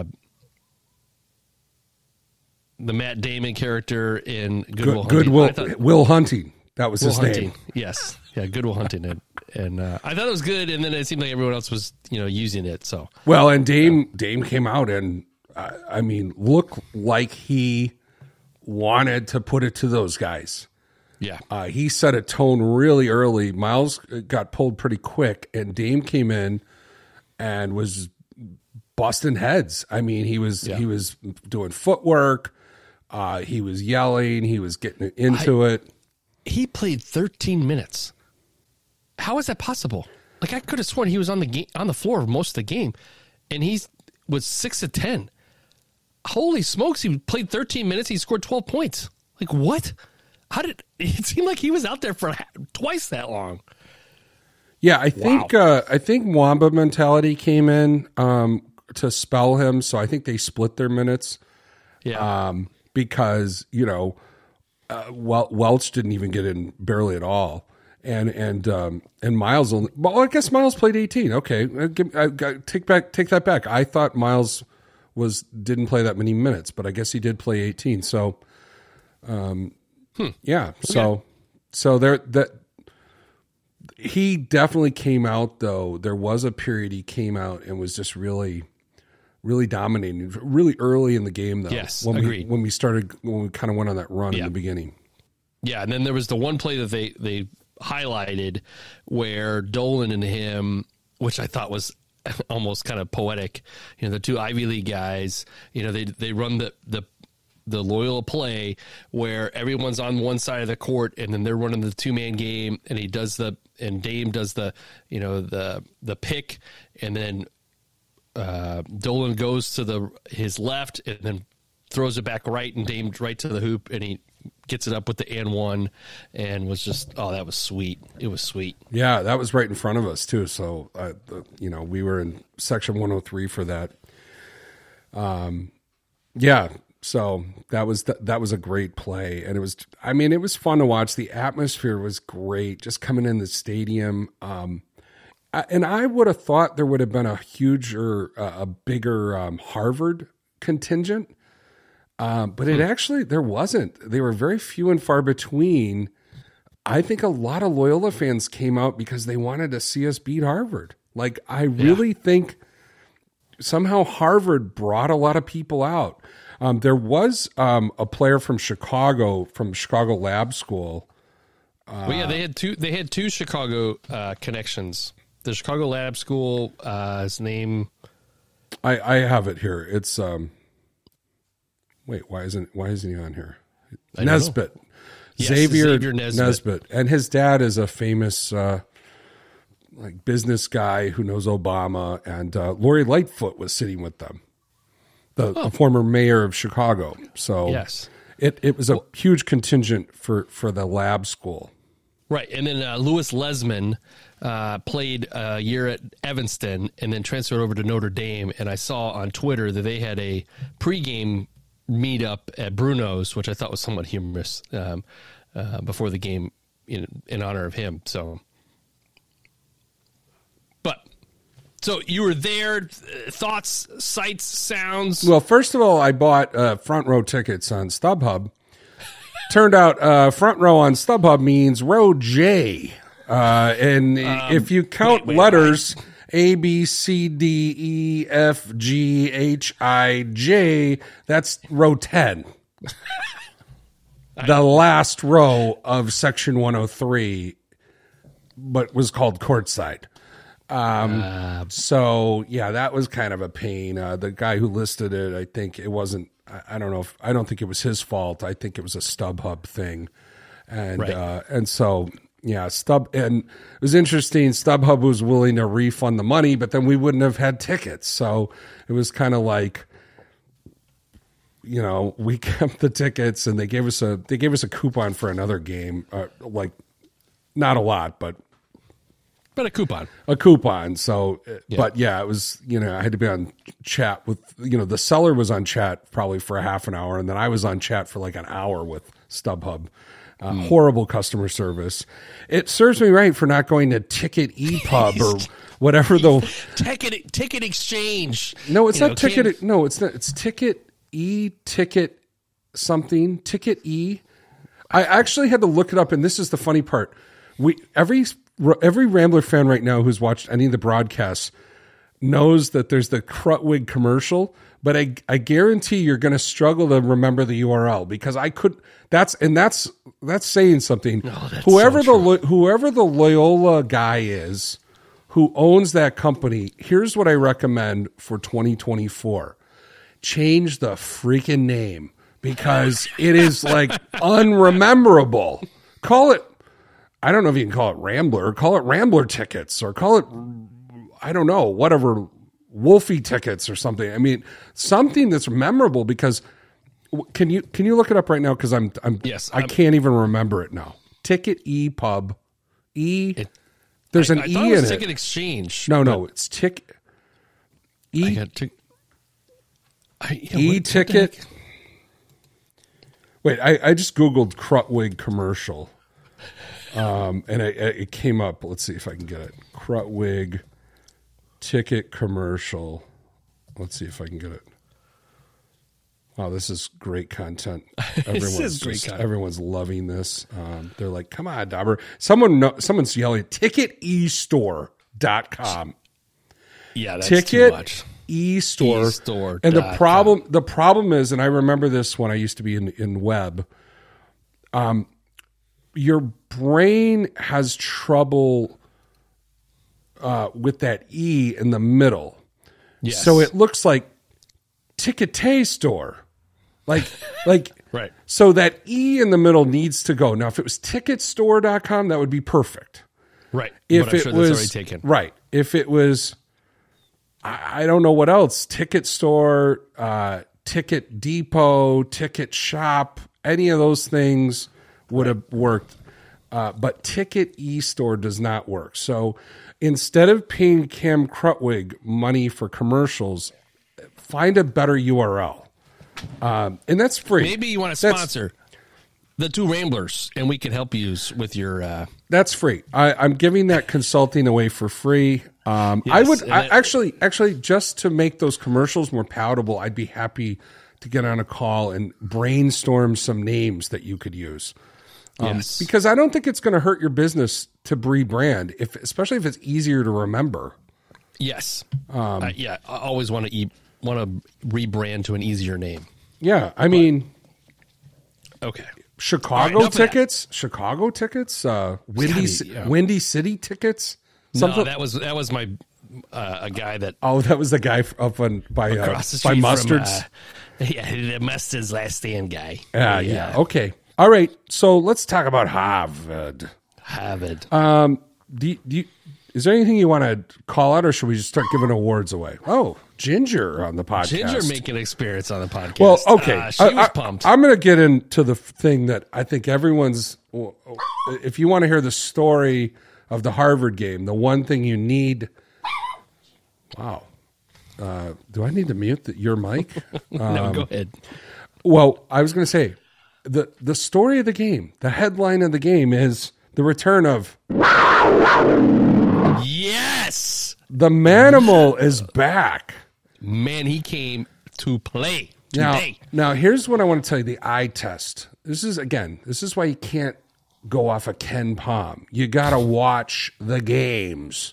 The Matt Damon character in Good Will Hunting. Good Will, thought, Will Hunting. That was Will his Hunting. name. Yes. Yeah, Good Will Hunting. And, and uh, I thought it was good, and then it seemed like everyone else was, you know, using it. So Well, and Dame yeah. Dame came out and, uh, I mean, looked like he wanted to put it to those guys. Yeah. Uh, he set a tone really early. Miles got pulled pretty quick, and Dame came in and was busting heads. I mean, he was yeah. he was doing footwork. Uh, he was yelling. He was getting into I, it. He played thirteen minutes. How is that possible? Like, I could have sworn he was on the game, on the floor most of the game, and he was six of ten. Holy smokes! He played thirteen minutes. He scored twelve points. Like, what? How did it seem like he was out there for twice that long? Yeah, I think wow. uh, I think Wamba mentality came in um, to spell him. So I think they split their minutes. Yeah. Um, because, you know, uh, Wel- Welch didn't even get in barely at all. And and um, and Miles only, well, I guess Miles played eighteen. Okay. I, give, I, I take back take that back. I thought Miles was didn't play that many minutes, but I guess he did play eighteen. So um hmm. yeah. So okay. so there that he definitely came out though. There was a period he came out and was just really really dominating, really early in the game, though. Yes, when agreed. we when we started, when we kind of went on that run yeah. in the beginning. Yeah, and then there was the one play that they they highlighted where Dolan and him, which I thought was almost kind of poetic. You know, the two Ivy League guys. You know, they they run the the the Loyola play where everyone's on one side of the court, and then they're running the two man game, and he does the and Dame does the you know the the pick, and then. Uh, Dolan goes to the his left and then throws it back right, and Dame right to the hoop, and he gets it up with the and one, and was just oh that was sweet. It was sweet. Yeah, that was right in front of us too. So uh, the, you know we were in section one oh three for that. Um, yeah. So that was th- that was a great play, and it was. I mean, it was fun to watch. The atmosphere was great. Just coming in the stadium. Um, And I would have thought there would have been a huger, uh, a bigger um, Harvard contingent, um, but it actually there wasn't. They were very few and far between. I think a lot of Loyola fans came out because they wanted to see us beat Harvard. Like, I really yeah. think somehow Harvard brought a lot of people out. Um, there was um, a player from Chicago, from Chicago Lab School. Uh, well, yeah, they had two. They had two Chicago uh, connections. The Chicago Lab School, uh, his name. I, I have it here. It's um. Wait, why isn't why isn't he on here? Nesbitt, yes, Xavier, Xavier Nesbitt. Nesbitt, and his dad is a famous uh, like business guy who knows Obama, and uh, Lori Lightfoot was sitting with them, the, oh. the former mayor of Chicago. So yes, it it was a well, huge contingent for for the lab school. Right, and then uh, Louis Lesman uh, played a year at Evanston and then transferred over to Notre Dame. And I saw on Twitter that they had a pregame meetup at Bruno's, which I thought was somewhat humorous um, uh, before the game in, in honor of him. So, but so you were there. Thoughts, sights, sounds. Well, first of all, I bought uh, front row tickets on StubHub. Turned out uh, front row on StubHub means row J. Uh, and um, if you count wait, wait, letters wait. A, B, C, D, E, F, G, H, I, J, that's row ten. The last row of section one oh three, but was called courtside. Um, uh, so, yeah, that was kind of a pain. Uh, the guy who listed it, I think it wasn't. I don't know if I don't think it was his fault. I think it was a StubHub thing, and right. uh, and so yeah, Stub and it was interesting. StubHub was willing to refund the money, but then we wouldn't have had tickets. So it was kind of like, you know, we kept the tickets, and they gave us a they gave us a coupon for another game, uh, like not a lot, but. But a coupon. A coupon. So, yeah. But yeah, it was, you know, I had to be on chat with, you know, the seller was on chat probably for a half an hour. And then I was on chat for like an hour with StubHub. Uh, mm. Horrible customer service. It serves me right for not going to Ticket ePub or whatever the. Ticket, ticket exchange. No, it's you not know, Ticket. Can't... No, it's not. It's Ticket E, Ticket something. Ticket E. I actually had to look it up. And this is the funny part. We, every, Every Rambler fan right now who's watched any of the broadcasts knows that there's the Krutwig commercial, but I, I guarantee you're going to struggle to remember the U R L because I could. That's and that's that's saying something. Oh, that's whoever so the true. whoever the Loyola guy is who owns that company, here's what I recommend for twenty twenty-four: change the freaking name because it is like unrememberable. Call it. I don't know if you can call it Rambler, call it Rambler tickets, or call it, I don't know, whatever, Wolfie tickets or something. I mean, something that's memorable because can you can you look it up right now? Because I'm I'm yes, I I'm, can't even remember it now. Ticket ePub, E. It, there's I, an I E thought it was in Ticket it. Exchange. No, no, it's tick. E. T- I, yeah, E what, ticket. What Wait, I, I just googled Krutwig commercial. Um, and it, it came up. Let's see if I can get it. Krutwig ticket commercial. Let's see if I can get it. Wow, this is great content. Everyone's this is great just, content. Everyone's loving this. Um, they're like, "Come on, Dauber." Someone, know, someone's yelling, ticket e store dot com. Yeah, that's ticket too much. E-store. E-store. And the problem, the problem is, and I remember this when I used to be in, in web. Um. Your brain has trouble uh, with that E in the middle. Yes. So it looks like Ticket store. Like, like, right. So that E in the middle needs to go. Now, if it was ticket store dot com, that would be perfect. Right. If but I'm it sure was, that's already taken. Right. If it was, I, I don't know what else, Ticket Store, uh, Ticket Depot, Ticket Shop, any of those things would have worked, uh, but Ticket eStore does not work. So instead of paying Cam Krutwig money for commercials, find a better U R L, um, and that's free. Maybe you want to sponsor that's, the two Ramblers, and we can help you with your. Uh... That's free. I, I'm giving that consulting away for free. Um, yes, I would I, it, actually, actually, just to make those commercials more palatable, I'd be happy to get on a call and brainstorm some names that you could use. Um, Yes. Because I don't think it's going to hurt your business to rebrand, if especially if it's easier to remember. Yes. Um, uh, yeah. I always want to eat, want to rebrand to an easier name. Yeah, I mean, Okay. Chicago All right, enough of that. tickets, Chicago tickets, uh, Windy, be, Ci- yeah. Windy City tickets. No, that was that was my uh, a guy that Oh, that was the guy f- up on by uh, across the by street Mustards. from uh, yeah, the Mustard's Last Stand guy. Yeah, yeah. Okay. All right. So let's talk about Harvard. Harvard. Um, do you, do you, is there anything you want to call out, or should we just start giving awards away? Oh, Ginger on the podcast. Ginger making an experience on the podcast. Well, okay. Uh, she I, was I- pumped. I'm going to get into the thing that I think everyone's. If you want to hear the story of the Harvard game, the one thing you need. Wow. Uh, do I need to mute the, your mic? no, go ahead. Well, I was going to say the the story of the game, the headline of the game is the return of Yes, the Manimal is back. man, he came to play Now, today. now here's what I want to tell you: the eye test. This is again. This is why you can't go off of Ken Palm. You got to watch the games.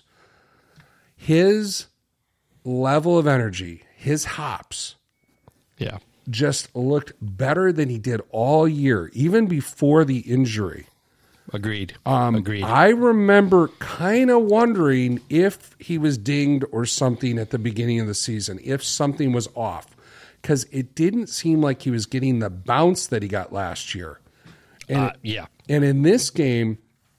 His level of energy, his hops, Yeah, just looked better than he did all year, even before the injury. agreed. Um, agreed. I remember kind of wondering if he was dinged or something at the beginning of the season, if something was off, because it didn't seem like he was getting the bounce that he got last year. And, uh, yeah, and in this game,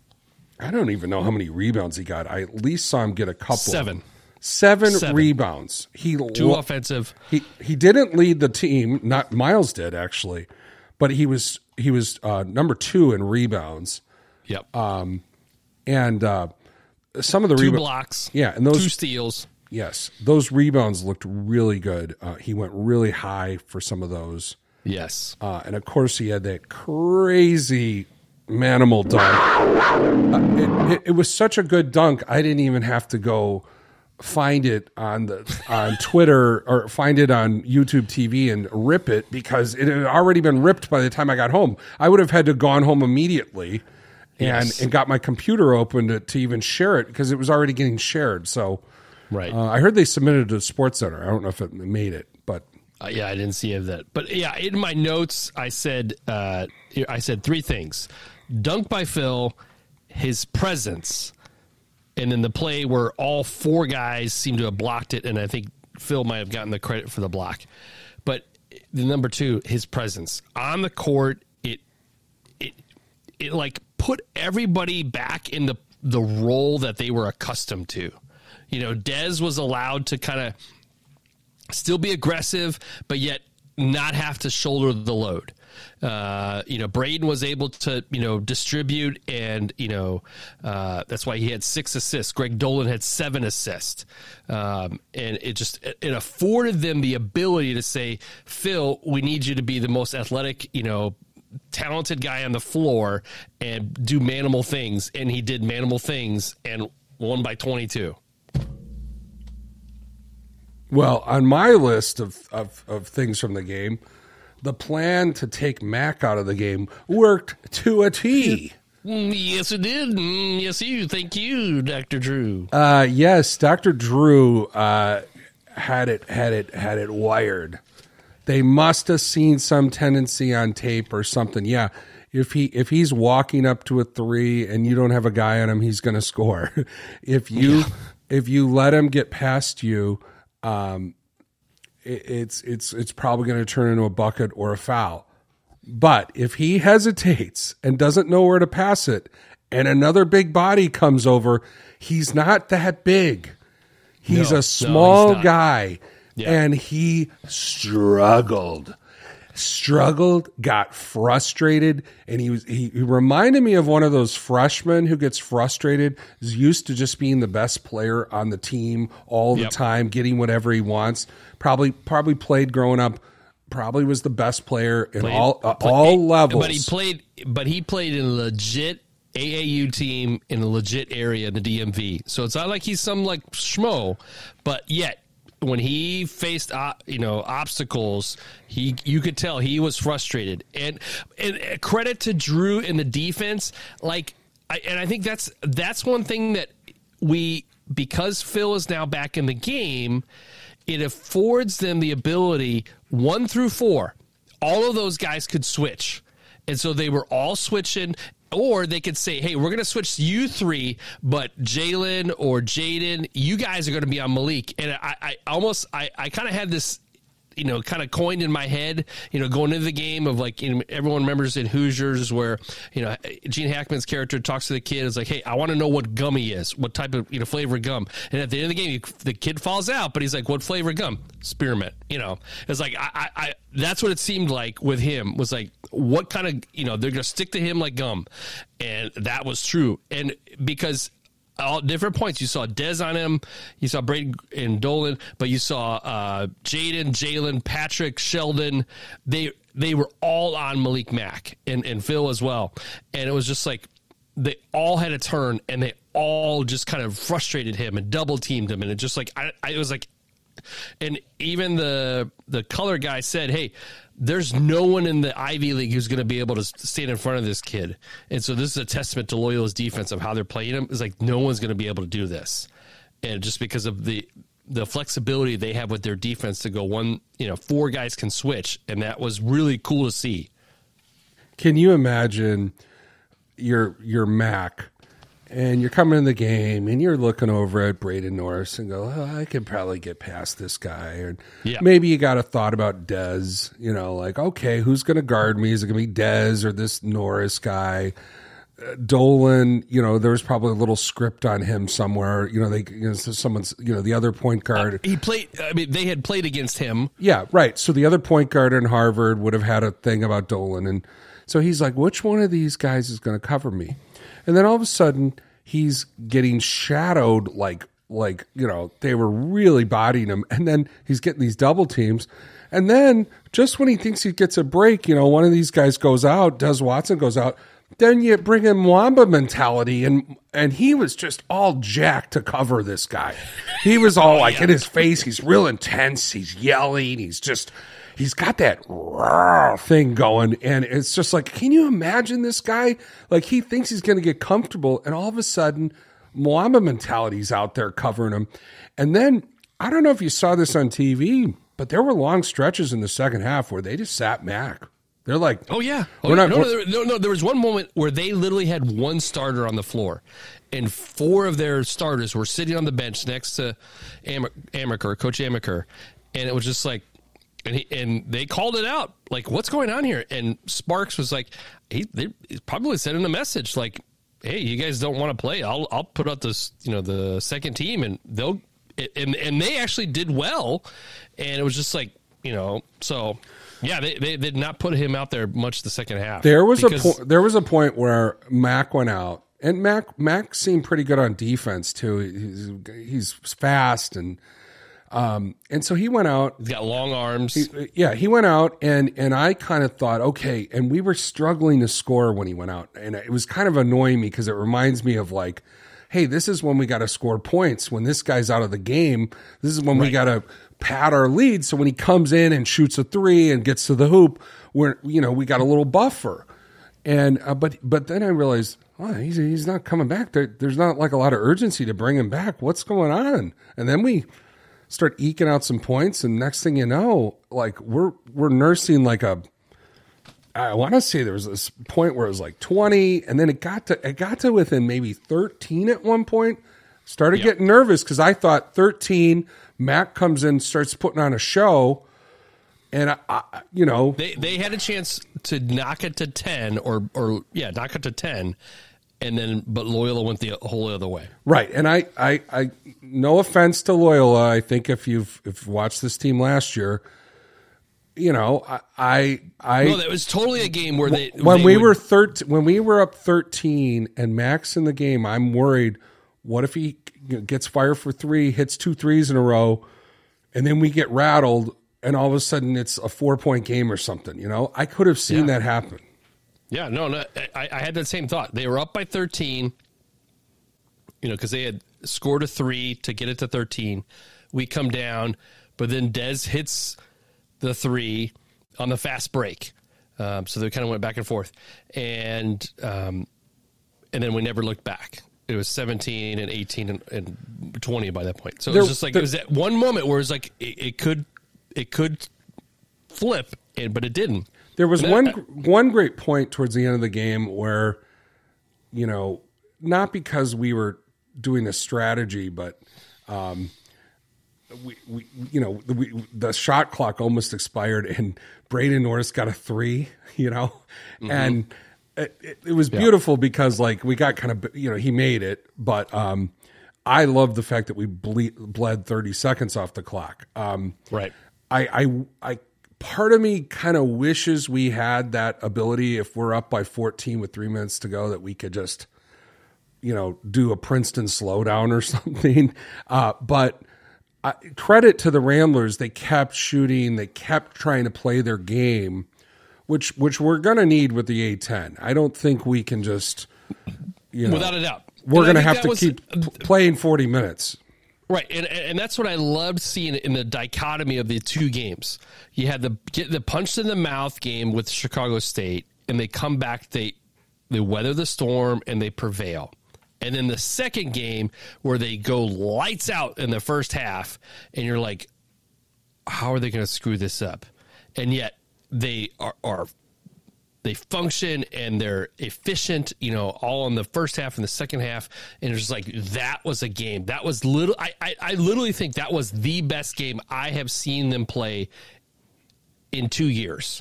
I don't even know how many rebounds he got. I at least saw him get a couple. Seven. Seven, Seven. rebounds. He two lo- offensive. He he didn't lead the team. Not Miles did actually, but he was he was uh, number two in rebounds. Yep. And uh, some of the two rebounds, blocks. yeah, and those two steals. yes, those rebounds looked really good. Uh, he went really high for some of those, Yes. uh, and of course he had that crazy manimal dunk. Uh, it, it, it was such a good dunk. I didn't even have to go find it on the on Twitter or find it on YouTube T V and rip it because it had already been ripped by the time I got home. I would have had to gone home immediately. And, Yes. and got my computer open to, to even share it because it was already getting shared. So, Right. uh, I heard they submitted it to Sports Center. I don't know if it made it, but Uh, yeah, I didn't see of that. But yeah, in my notes, I said uh, I said three things: dunk by Phil, his presence, and then the play where all four guys seem to have blocked it, and I think Phil might have gotten the credit for the block. But the number two, his presence on the court, it it it like put everybody back in the the role that they were accustomed to. You know, Dez was allowed to kind of still be aggressive, but yet not have to shoulder the load. Uh, you know, Braden was able to, you know, distribute, and, you know, uh, that's why he had six assists. Greg Dolan had seven assists. Um, and it just, it, it afforded them the ability to say, Phil, we need you to be the most athletic, you know, talented guy on the floor and do manimal things. And he did manimal things and won by twenty-two. well, on my list of, of, of things from the game, the plan to take Mac out of the game worked to a T. Mm, Yes, it did. Mm, Yes, you. Thank you, Doctor Drew. Uh, yes, Doctor Drew uh, had it had it had it wired. They must have seen some tendency on tape or something. Yeah, if he if he's walking up to a three and you don't have a guy on him, he's going to score. if you if you let him get past you, um, it, it's it's it's probably going to turn into a bucket or a foul. But if he hesitates and doesn't know where to pass it, and another big body comes over, he's not that big. He's No, no, a small he's not. guy. Yeah. And he struggled, struggled, got frustrated, and he was he, he reminded me of one of those freshmen who gets frustrated, is used to just being the best player on the team all Yep. the time, getting whatever he wants. Probably probably played growing up. Probably was the best player in Played- all uh, play- all levels. But he played. But he played in a legit A A U team in a legit area in the D M V. So it's not like he's some like schmo, but yet when he faced uh, you know obstacles, he you could tell he was frustrated. And and credit to Drew and the defense, like, I, and I think that's that's one thing that we, because Phil is now back in the game, it affords them the ability, one through four, all of those guys could switch. And so they were all switching, or they could say, hey, we're going to switch you three, but Jalen or Jaden, you guys are going to be on Malik. And I, I almost, I, I kind of had this, you know, kind of coined in my head, you know, going into the game of like, you know, everyone remembers in Hoosiers where, you know, Gene Hackman's character talks to the kid. It's like, hey, I want to know what gum he is, what type of, you know, flavor gum. And at the end of the game, the kid falls out, but he's like, what flavor gum? Spearmint. You know, it's like, I, I, I that's what it seemed like with him, was like, what kind of, you know, they're going to stick to him like gum. And that was true. And because all different points. You saw Dez on him. You saw Brady and Dolan, but you saw uh, Jaden, Jalen, Patrick, Sheldon. They they were all on Malik Mack and, and Phil as well. And it was just like they all had a turn, and they all just kind of frustrated him and double teamed him. And it just like I, I it was like, and even the the color guy said, hey, there's no one in the Ivy League who's going to be able to stand in front of this kid. And so this is a testament to Loyola's defense of how they're playing him. It's like no one's going to be able to do this. And just because of the the flexibility they have with their defense to go one, you know, four guys can switch. And that was really cool to see. Can you imagine your your Mac, and you're coming in the game, and you're looking over at Braden Norris and go, oh, I could probably get past this guy. Or yeah. maybe you got a thought about Dez, you know, like, okay, who's going to guard me? Is it going to be Dez or this Norris guy? Uh, Dolan, you know, there was probably a little script on him somewhere. You know, they, you know, so someone's, you know, the other point guard. Uh, he played, I mean, they had played against him. Yeah, right. So the other point guard in Harvard would have had a thing about Dolan. And so he's like, which one of these guys is going to cover me? And then all of a sudden, he's getting shadowed like, like you know, they were really bodying him. And then he's getting these double teams. And then just when he thinks he gets a break, you know, one of these guys goes out, Des Watson goes out. Then you bring in Mwamba mentality, and and he was just all jacked to cover this guy. He was all like in his face. He's real intense. He's yelling. He's just... He's got that raw thing going, and it's just like, can you imagine this guy? Like, he thinks he's going to get comfortable, and all of a sudden, Mwamba mentality's out there covering him. And then, I don't know if you saw this on T V, but there were long stretches in the second half where they just sat Mac. They're like, oh, yeah. Oh, we're yeah. not, no, we're, no, there, no, no, there was one moment where they literally had one starter on the floor, and four of their starters were sitting on the bench next to Am- Amaker, Coach Amaker, and it was just like, And, he, and they called it out, like, what's going on here? And Sparks was like, he they probably sending a message like, hey, you guys don't want to play. I'll I'll put out this, you know, the second team, and they'll and and they actually did well. And it was just like, you know, so yeah, they, they did not put him out there much the second half. There was because, a po- there was a point where Mac went out, and Mac Mac seemed pretty good on defense too. He's he's fast and. Um, and so he went out. He's got long arms. He, yeah, he went out, and and I kind of thought, okay, and we were struggling to score when he went out, and it was kind of annoying me because it reminds me of like, hey, this is when we got to score points. When this guy's out of the game, this is when right. we got to pad our lead. So when he comes in and shoots a three and gets to the hoop, we're you know we got a little buffer. And uh, but but then I realized, oh, he's he's not coming back. There, there's not like a lot of urgency to bring him back. What's going on? And then we start eking out some points, and next thing you know, like we're we're nursing like a. I want to say there was this point where it was like twenty, and then it got to it got to within maybe thirteen at one point. Started yep. getting nervous because I thought thirteen. Mac comes in, starts putting on a show, and I, I, you know they they had a chance to knock it to ten, or or yeah, knock it to ten. And then, but Loyola went the whole other way. Right. And I, I, I, no offense to Loyola. I think if you've, if you've watched this team last year, you know, I, I, I no, that was totally a game where they, when they we would, were thirteen, when we were up thirteen and Max in the game, I'm worried. What if he gets fired for three, hits two threes in a row, and then we get rattled, and all of a sudden it's a four point game or something, you know, I could have seen yeah. that happen. Yeah, no, no, I, I had that same thought. They were up by thirteen, you know, because they had scored a three to get it to thirteen We come down, but then Dez hits the three on the fast break. Um, so they kind of went back and forth. And um, and then we never looked back. It was seventeen and eighteen and, and twenty by that point. So it There- was just like, there- it was that one moment where it was like, it, it could it could flip, and, but it didn't. There was And one that- one great point towards the end of the game where, you know, not because we were doing a strategy, but um, we, we you know, we, the shot clock almost expired, and Braden Norris got a three, you know, Mm-hmm. and it, it, it was beautiful because like we got kind of, you know, he made it, but um, I love the fact that we ble- bled thirty seconds off the clock. Um, Right. I, I, I, part of me kind of wishes we had that ability if we're up by fourteen with three minutes to go, that we could just, you know, do a Princeton slowdown or something. Uh, but uh, credit to the Ramblers. They kept shooting. They kept trying to play their game, which, which we're going to need with the A ten. I don't think we can just, you know, Without a doubt. we're And I going to think have that to was- keep p- playing forty minutes. Right, and and that's what I loved seeing in the dichotomy of the two games. You had the get the punched in the mouth game with Chicago State, and they come back, they they weather the storm and they prevail. And then the second game where they go lights out in the first half, and you're like, how are they going to screw this up? And yet they are, are they function and they're efficient, you know, all in the first half and the second half. And it's just like, that was a game. That was little, I, I, I literally think that was the best game I have seen them play in two years.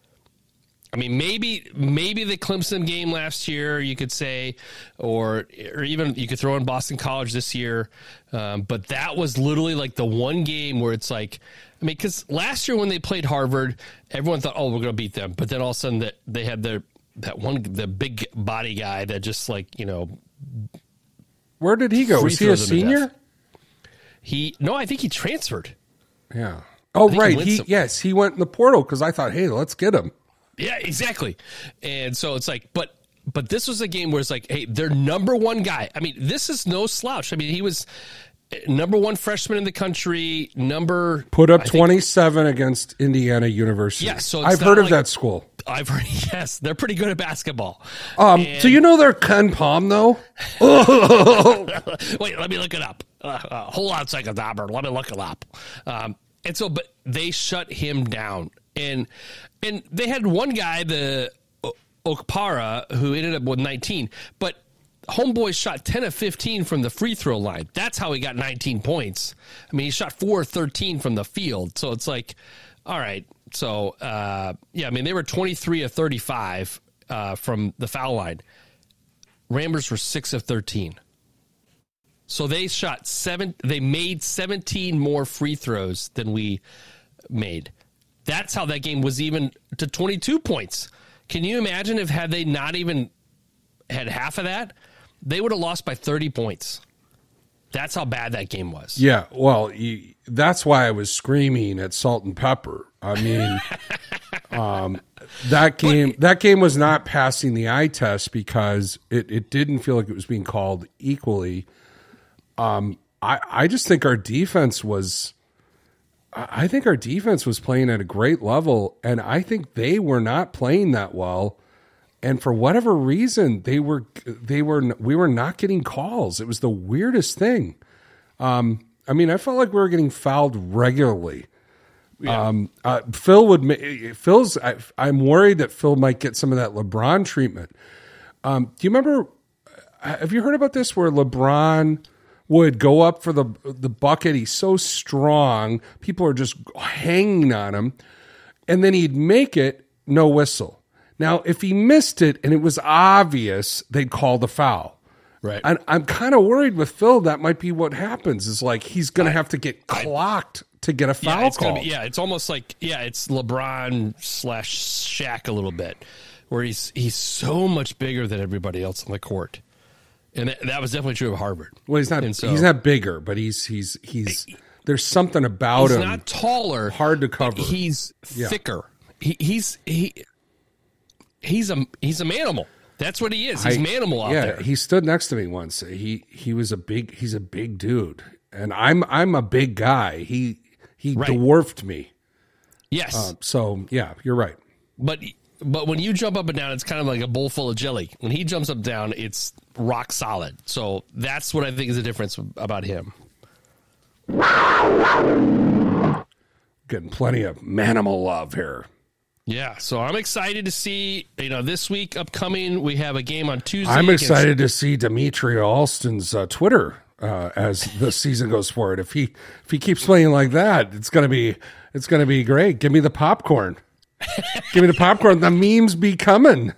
I mean, maybe, maybe the Clemson game last year, you could say, or, or even you could throw in Boston College this year. Um, but that was literally like the one game where it's like, I mean, because last year when they played Harvard, everyone thought, oh, we're going to beat them. But then all of a sudden that they had their, that one, the big body guy that just like, you know. Where did he go? Free Was he a throws them to senior? death. He, no, I think he transferred. Yeah. Oh, think he right. went He, some- yes, he went in the portal because I thought, hey, let's get him. Yeah, exactly. And so it's like, but but this was a game where it's like, hey, their number one guy. I mean, this is no slouch. I mean, he was number one freshman in the country, number Put up I think- twenty-seven against Indiana University. Yeah, so it's I've not heard of like- that school. I've heard, yes, they're pretty good at basketball. Um, And- do you know their Ken Palm though? Wait, let me look it up. Uh, uh, hold on a second, Albert. Let me look it up. Um, and so, but they shut him down, and and they had one guy, the o- Okpara, who ended up with nineteen, but homeboy shot ten of fifteen from the free throw line. That's how he got nineteen points. I mean, he shot four of thirteen from the field. So it's like, all right. So, uh, yeah, I mean, they were twenty-three of thirty-five uh, from the foul line. Ramblers were six of thirteen. So they shot seven, they made seventeen more free throws than we made. That's how that game was even to twenty-two points. Can you imagine if had they not even had half of that, they would have lost by thirty points. That's how bad that game was. Yeah, well, you, that's why I was screaming at Salt and Pepper. I mean, um, that game that game was not passing the eye test because it, it didn't feel like it was being called equally. Um, I, I just think our defense was I think our defense was playing at a great level, and I think they were not playing that well. And for whatever reason, they were they were we were not getting calls. It was the weirdest thing. Um, I mean, I felt like we were getting fouled regularly. Yeah. Um, uh, Phil would ma- Phil's. I, I'm worried that Phil might get some of that LeBron treatment. Um, do you remember? Have you heard about this? Where LeBron would go up for the the bucket. He's so strong, people are just hanging on him, and then he'd make it, no whistle. Now, if he missed it and it was obvious, they'd call the foul. Right. And I'm kind of worried with Phil that might be what happens. Is like he's going to have to get clocked to get a foul yeah, it's call. Gonna be, yeah, it's almost like, yeah, it's LeBron slash Shaq a little bit, where he's he's so much bigger than everybody else on the court. And that, that was definitely true of Harvard. Well, he's not. And so- he's not bigger, but he's he's he's. There's something about He's him. not taller. Hard to cover. but He's Yeah. thicker. He, he's he he's a he's a manimal. That's what he is. He's I- manimal out yeah, there. he stood next to me once. He he was a big. He's a big dude, and I'm I'm a big guy. He he Right. dwarfed me. Yes. Uh, so yeah, you're right. But but when you jump up and down, it's kind of like a bowl full of jelly. When he jumps up and down, it's rock solid. So that's what I think is the difference about him. Getting plenty of manimal love here. Yeah, so I'm excited to see, you know, this week upcoming, we have a game on Tuesday. I'm against- excited to see Dimitri Alston's uh, Twitter uh, as the season goes forward. If he if he keeps playing like that, it's gonna be it's gonna be great. Give me the popcorn. Give me the popcorn. The memes be coming.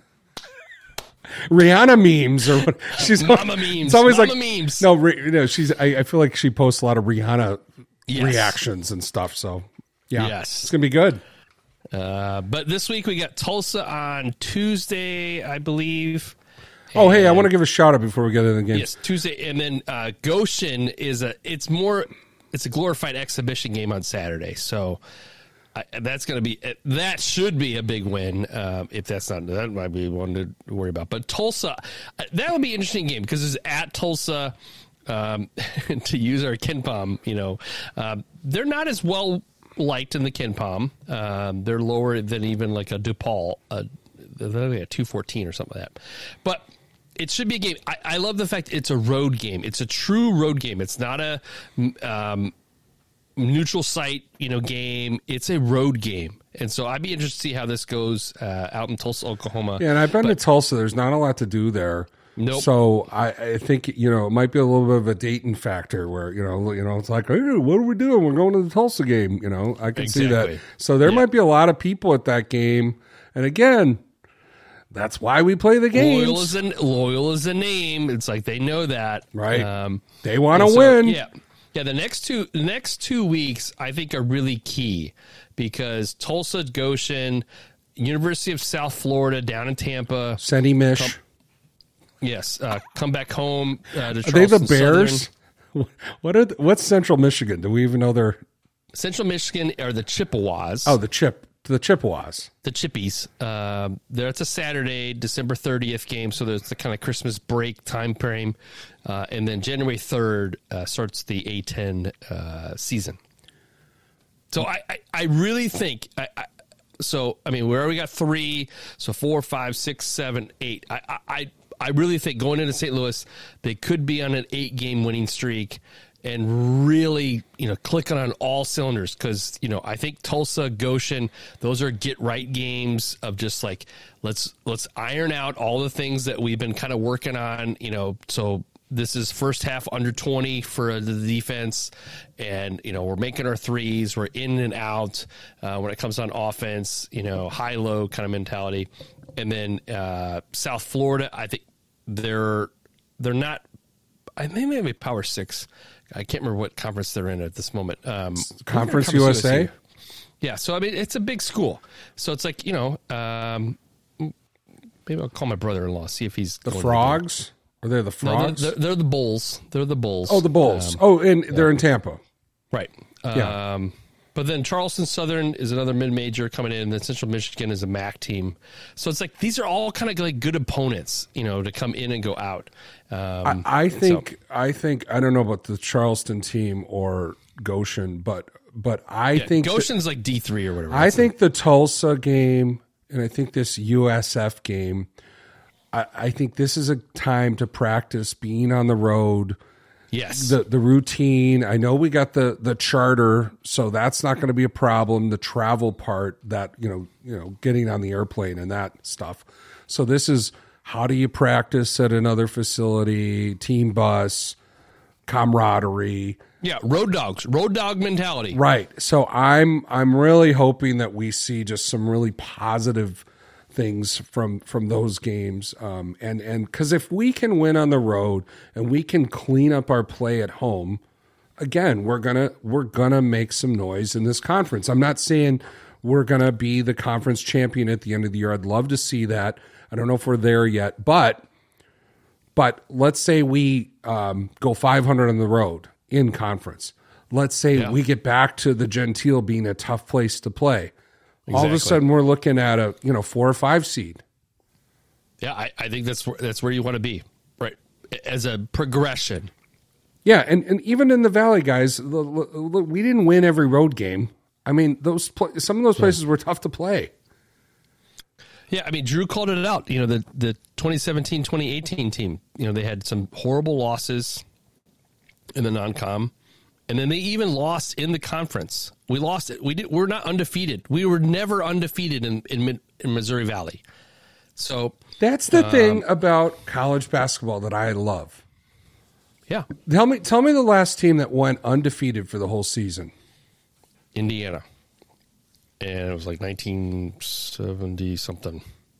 Rihanna memes or what? She's Mama memes. It's always Mama like memes. No, re, you know, she's. I, I feel like she posts a lot of Rihanna Yes. reactions and stuff. So yeah, Yes. it's gonna be good. Uh, but this week we got Tulsa on Tuesday, I believe. Oh, hey, I want to give a shout out before we get into the game. Yes, Tuesday, and then uh, Goshen is a. It's more. It's a glorified exhibition game on Saturday, so I, that's going to be. That should be a big win. Um, if that's not, that might be one to worry about. But Tulsa, that would be an interesting game because it's at Tulsa. Um, to use our Ken Palm, you know, um, they're not as well liked in the Ken Palm. Um, they're lower than even like a DePaul. Uh, they're like a two fourteen or something like that, but. It should be a game. I, I love the fact it's a road game. It's a true road game. It's not a um, neutral site, you know, game. It's a road game, and so I'd be interested to see how this goes uh, out in Tulsa, Oklahoma. Yeah, and I've been But- to Tulsa. There's not a lot to do there. Nope. So I, I think you know it might be a little bit of a Dayton factor where you know you know it's like, hey, what are we doing? We're going to the Tulsa game. You know, I can see Exactly. that. So there Yeah. might be a lot of people at that game, and again, that's why we play the games. Loyal is a loyal is a name. It's like they know that, Right. Um, They want to and so, win. Yeah, yeah. The next two, the next two weeks, I think, are really key because Tulsa, Goshen, University of South Florida, down in Tampa. Senny Mish. Yes, uh, come back home. Uh, to Are they the Charleston Bears? Southern. What are the, what's Central Michigan? Do we even know they're Central Michigan are the Chippewas. oh the Chip the Chippewas? The Chippies. Um, there, it's a Saturday, December thirtieth game, so there's the kind of Christmas break time frame, uh, and then January third uh, starts the A ten uh, season. So I, I, I really think I, I, so. I mean, we already got three, so four, five, six, seven, eight. I, I, I I really think going into Saint Louis, they could be on an eight-game winning streak and really, you know, clicking on all cylinders because, you know, I think Tulsa, Goshen, those are get-right games of just like, let's let's iron out all the things that we've been kind of working on, you know, so this is first half under twenty for the defense, and, you know, we're making our threes, we're in and out uh, when it comes on offense, you know, high-low kind of mentality. And then uh, South Florida, I think they're they're not. I think they may be Power Six. I can't remember what conference they're in at this moment. Um, Conference U S A? Yeah, so I mean it's a big school. So it's like you know, um, maybe I'll call my brother-in-law see if he's The going Frogs? Are they the No, Frogs? they're, they're, they're the Bulls. They're the Bulls. oh, the Bulls. Um, oh, and they're in Tampa. Right. Yeah. Um, but then Charleston Southern is another mid-major coming in. Then Central Michigan is a M A C team. So it's like these are all kind of like good opponents, you know, to come in and go out. Um, I think so- I think I don't know about the Charleston team or Goshen, but but I yeah, think Goshen's like D three or whatever. I It's think the Tulsa game and I think this U S F game. I, I think this is a time to practice being on the road. like- yes. The the routine. I know we got the the charter, so that's not going to be a problem. The travel part, that you know, you know, getting on the airplane and that stuff. So this is how do you practice at another facility, team bus, camaraderie. yeah, road dogs, road dog mentality. Right. So I'm I'm really hoping that we see just some really positive things from from those games. Um, and and because if we can win on the road and we can clean up our play at home, again, we're gonna we're gonna make some noise in this conference. I'm not saying we're gonna be the conference champion at the end of the year. I'd love to see that. I don't know if we're there yet, but but let's say we um, go five hundred on the road in conference. Let's say Yeah. we get back to the Gentile being a tough place to play. All of a Exactly. sudden, we're looking at a you know four or five seed. Yeah, I, I think that's where, that's where you want to be, right? As a progression. Yeah, and, and even in the Valley, guys, l- l- l- we didn't win every road game. I mean, those pl- some of those places were tough to play. Yeah, I mean, Drew called it out. You know, the, the twenty seventeen twenty eighteen team, you know, they had some horrible losses in the non-com, and then they even lost in the conference. We lost it. We did, we're not undefeated. We were never undefeated in, in, Mid, in Missouri Valley. So That's the um, thing about college basketball that I love. Yeah, Tell me, tell me the last team that went undefeated for the whole season. Indiana. And it was like nineteen seventy something.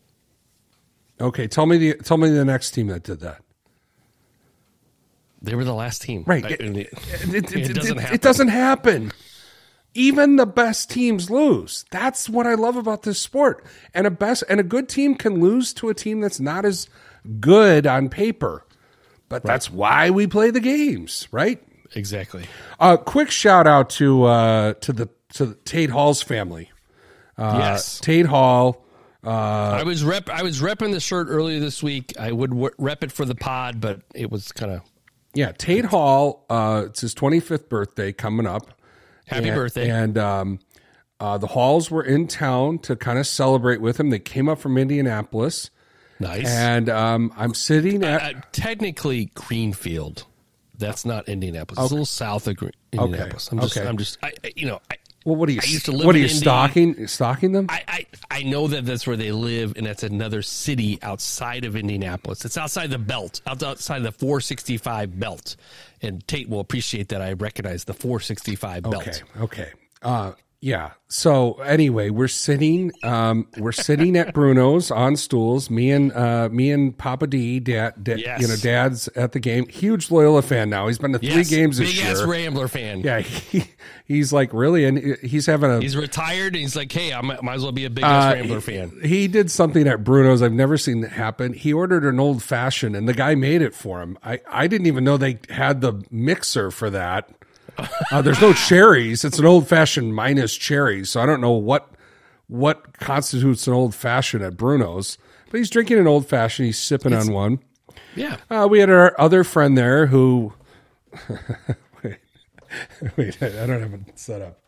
Okay, tell me the tell me the next team that did that. They were the last team. Right. I, It, it, it, it, it doesn't it, happen. it doesn't happen. Even the best teams lose. That's what I love about this sport. And a best and a good team can lose to a team that's not as good on paper. But that's why we play the games, right? Exactly. Uh, quick shout out to uh, to the to Tate Hall's family. Uh, Yes. Tate Hall. I was rep. I was repping the shirt earlier this week. I would w- rep it for the pod, but it was kind of Yeah, Tate Hall. Uh, it's his twenty-fifth birthday coming up. happy And- birthday. And um, uh, the Halls were in town to kind of celebrate with him. They came up from Indianapolis. Nice. And um, I'm sitting at. uh, technically, Greenfield. That's not Indianapolis. It's a little south of Green, Indianapolis. I'm just. Okay. I'm just. I, I- you know. I, well, what are you? I used to live what are in you Indy. stalking? Stalking them? I, I, I know that that's where they live, and that's another city outside of Indianapolis. It's outside the belt, out- outside the four sixty-five belt. And Tate will appreciate that I recognize the four sixty-five belt. Okay. Okay. Uh, yeah. So anyway, we're sitting, um, we're sitting at Bruno's on stools. Me and uh, me and Papa D, dad, dad Yes. you know, Dad's at the game. Huge Loyola fan now. He's been to three Yes, games this big year. ass Rambler fan. Yeah, he, he's like really, and he's having a. He's retired, and he's like, "Hey, I might, might as well be a big ass uh, Rambler fan." He did something at Bruno's I've never seen that happen. He ordered an old fashioned, and the guy made it for him. I I didn't even know they had the mixer for that. Uh, there's no cherries. It's an old fashioned minus cherries. So I don't know what what constitutes an old fashioned at Bruno's. But he's drinking an old fashioned. He's sipping on one. Yeah. Uh, we had our other friend there who. wait, wait, I don't have it set up.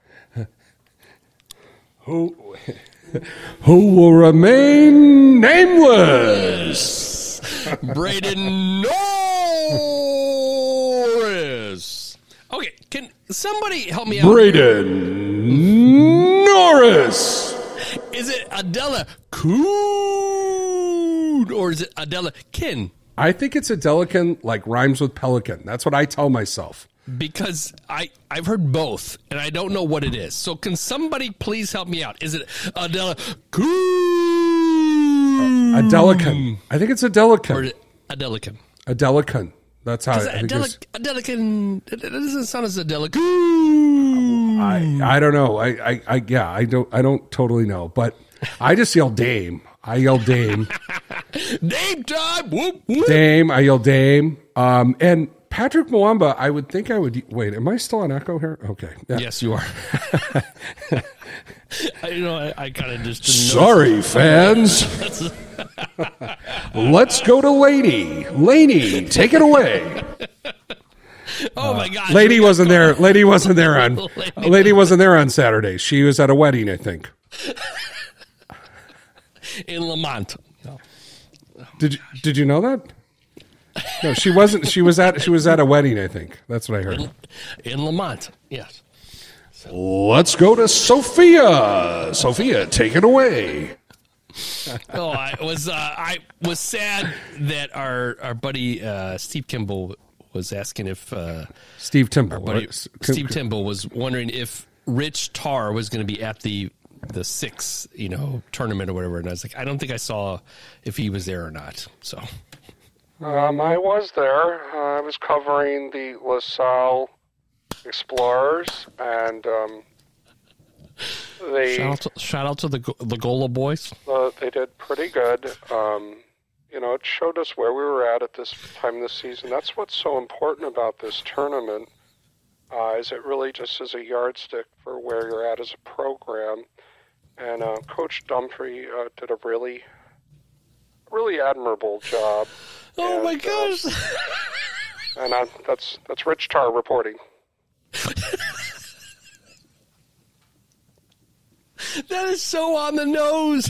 Who, who will remain nameless? Braden Norris. Okay, can somebody help me out? Braden Norris. Is it Adela Coon or is it Adela Kin? I think it's a Delican, like rhymes with pelican. That's what I tell myself. Because I, I've heard both, and I don't know what it is. So can somebody please help me out? Is it Adela Coon? A Delican. I think it's a Or Delican. a Delican? A Delican. That's how I, I think Adela, it's. a Delican. It doesn't sound as a Delican. I, I don't know. I, I, I yeah, I don't I don't totally know. But I just yell Dame. I yell Dame. Name time. Whoop, whoop. Dame. I yell Dame. Um, and Patrick Mwamba, I would think I would wait. Am I still on echo here? Okay. Yeah. Yes, you are. I, you know, I, I kind of just didn't Sorry, fans. Let's go to Lady. Laney, take it away. Oh my God, Lady wasn't there. Lady wasn't there on. Lady. Lady wasn't there on Saturday. She was at a wedding, I think. in Lamont. No. Did you, did you know that? No, she wasn't. She was at she was at a wedding, I think. That's what I heard. In Lamont, yes. Let's go to Sophia. Sophia, take it away. Oh, I was uh, I was sad that our our buddy uh, Steve Kimball was asking if uh, Steve Timble. buddy, right? Steve Kimball was wondering if Rich Tarr was going to be at the the six you know tournament or whatever, and I was like, I don't think I saw if he was there or not. So Um, I was there. Uh, I was covering the LaSalle Explorers, and um, they shout out to, shout out to the Go- the Gola boys. uh, they did pretty good. Um, you know, it showed us where we were at at this time of the season. That's what's so important about this tournament. Uh, is it really just is a yardstick for where you're at as a program? And uh, Coach Dumfrey uh, did a really, really admirable job. Oh And, my uh, gosh! And uh, that's that's Rich Tarr reporting. That is so on the nose.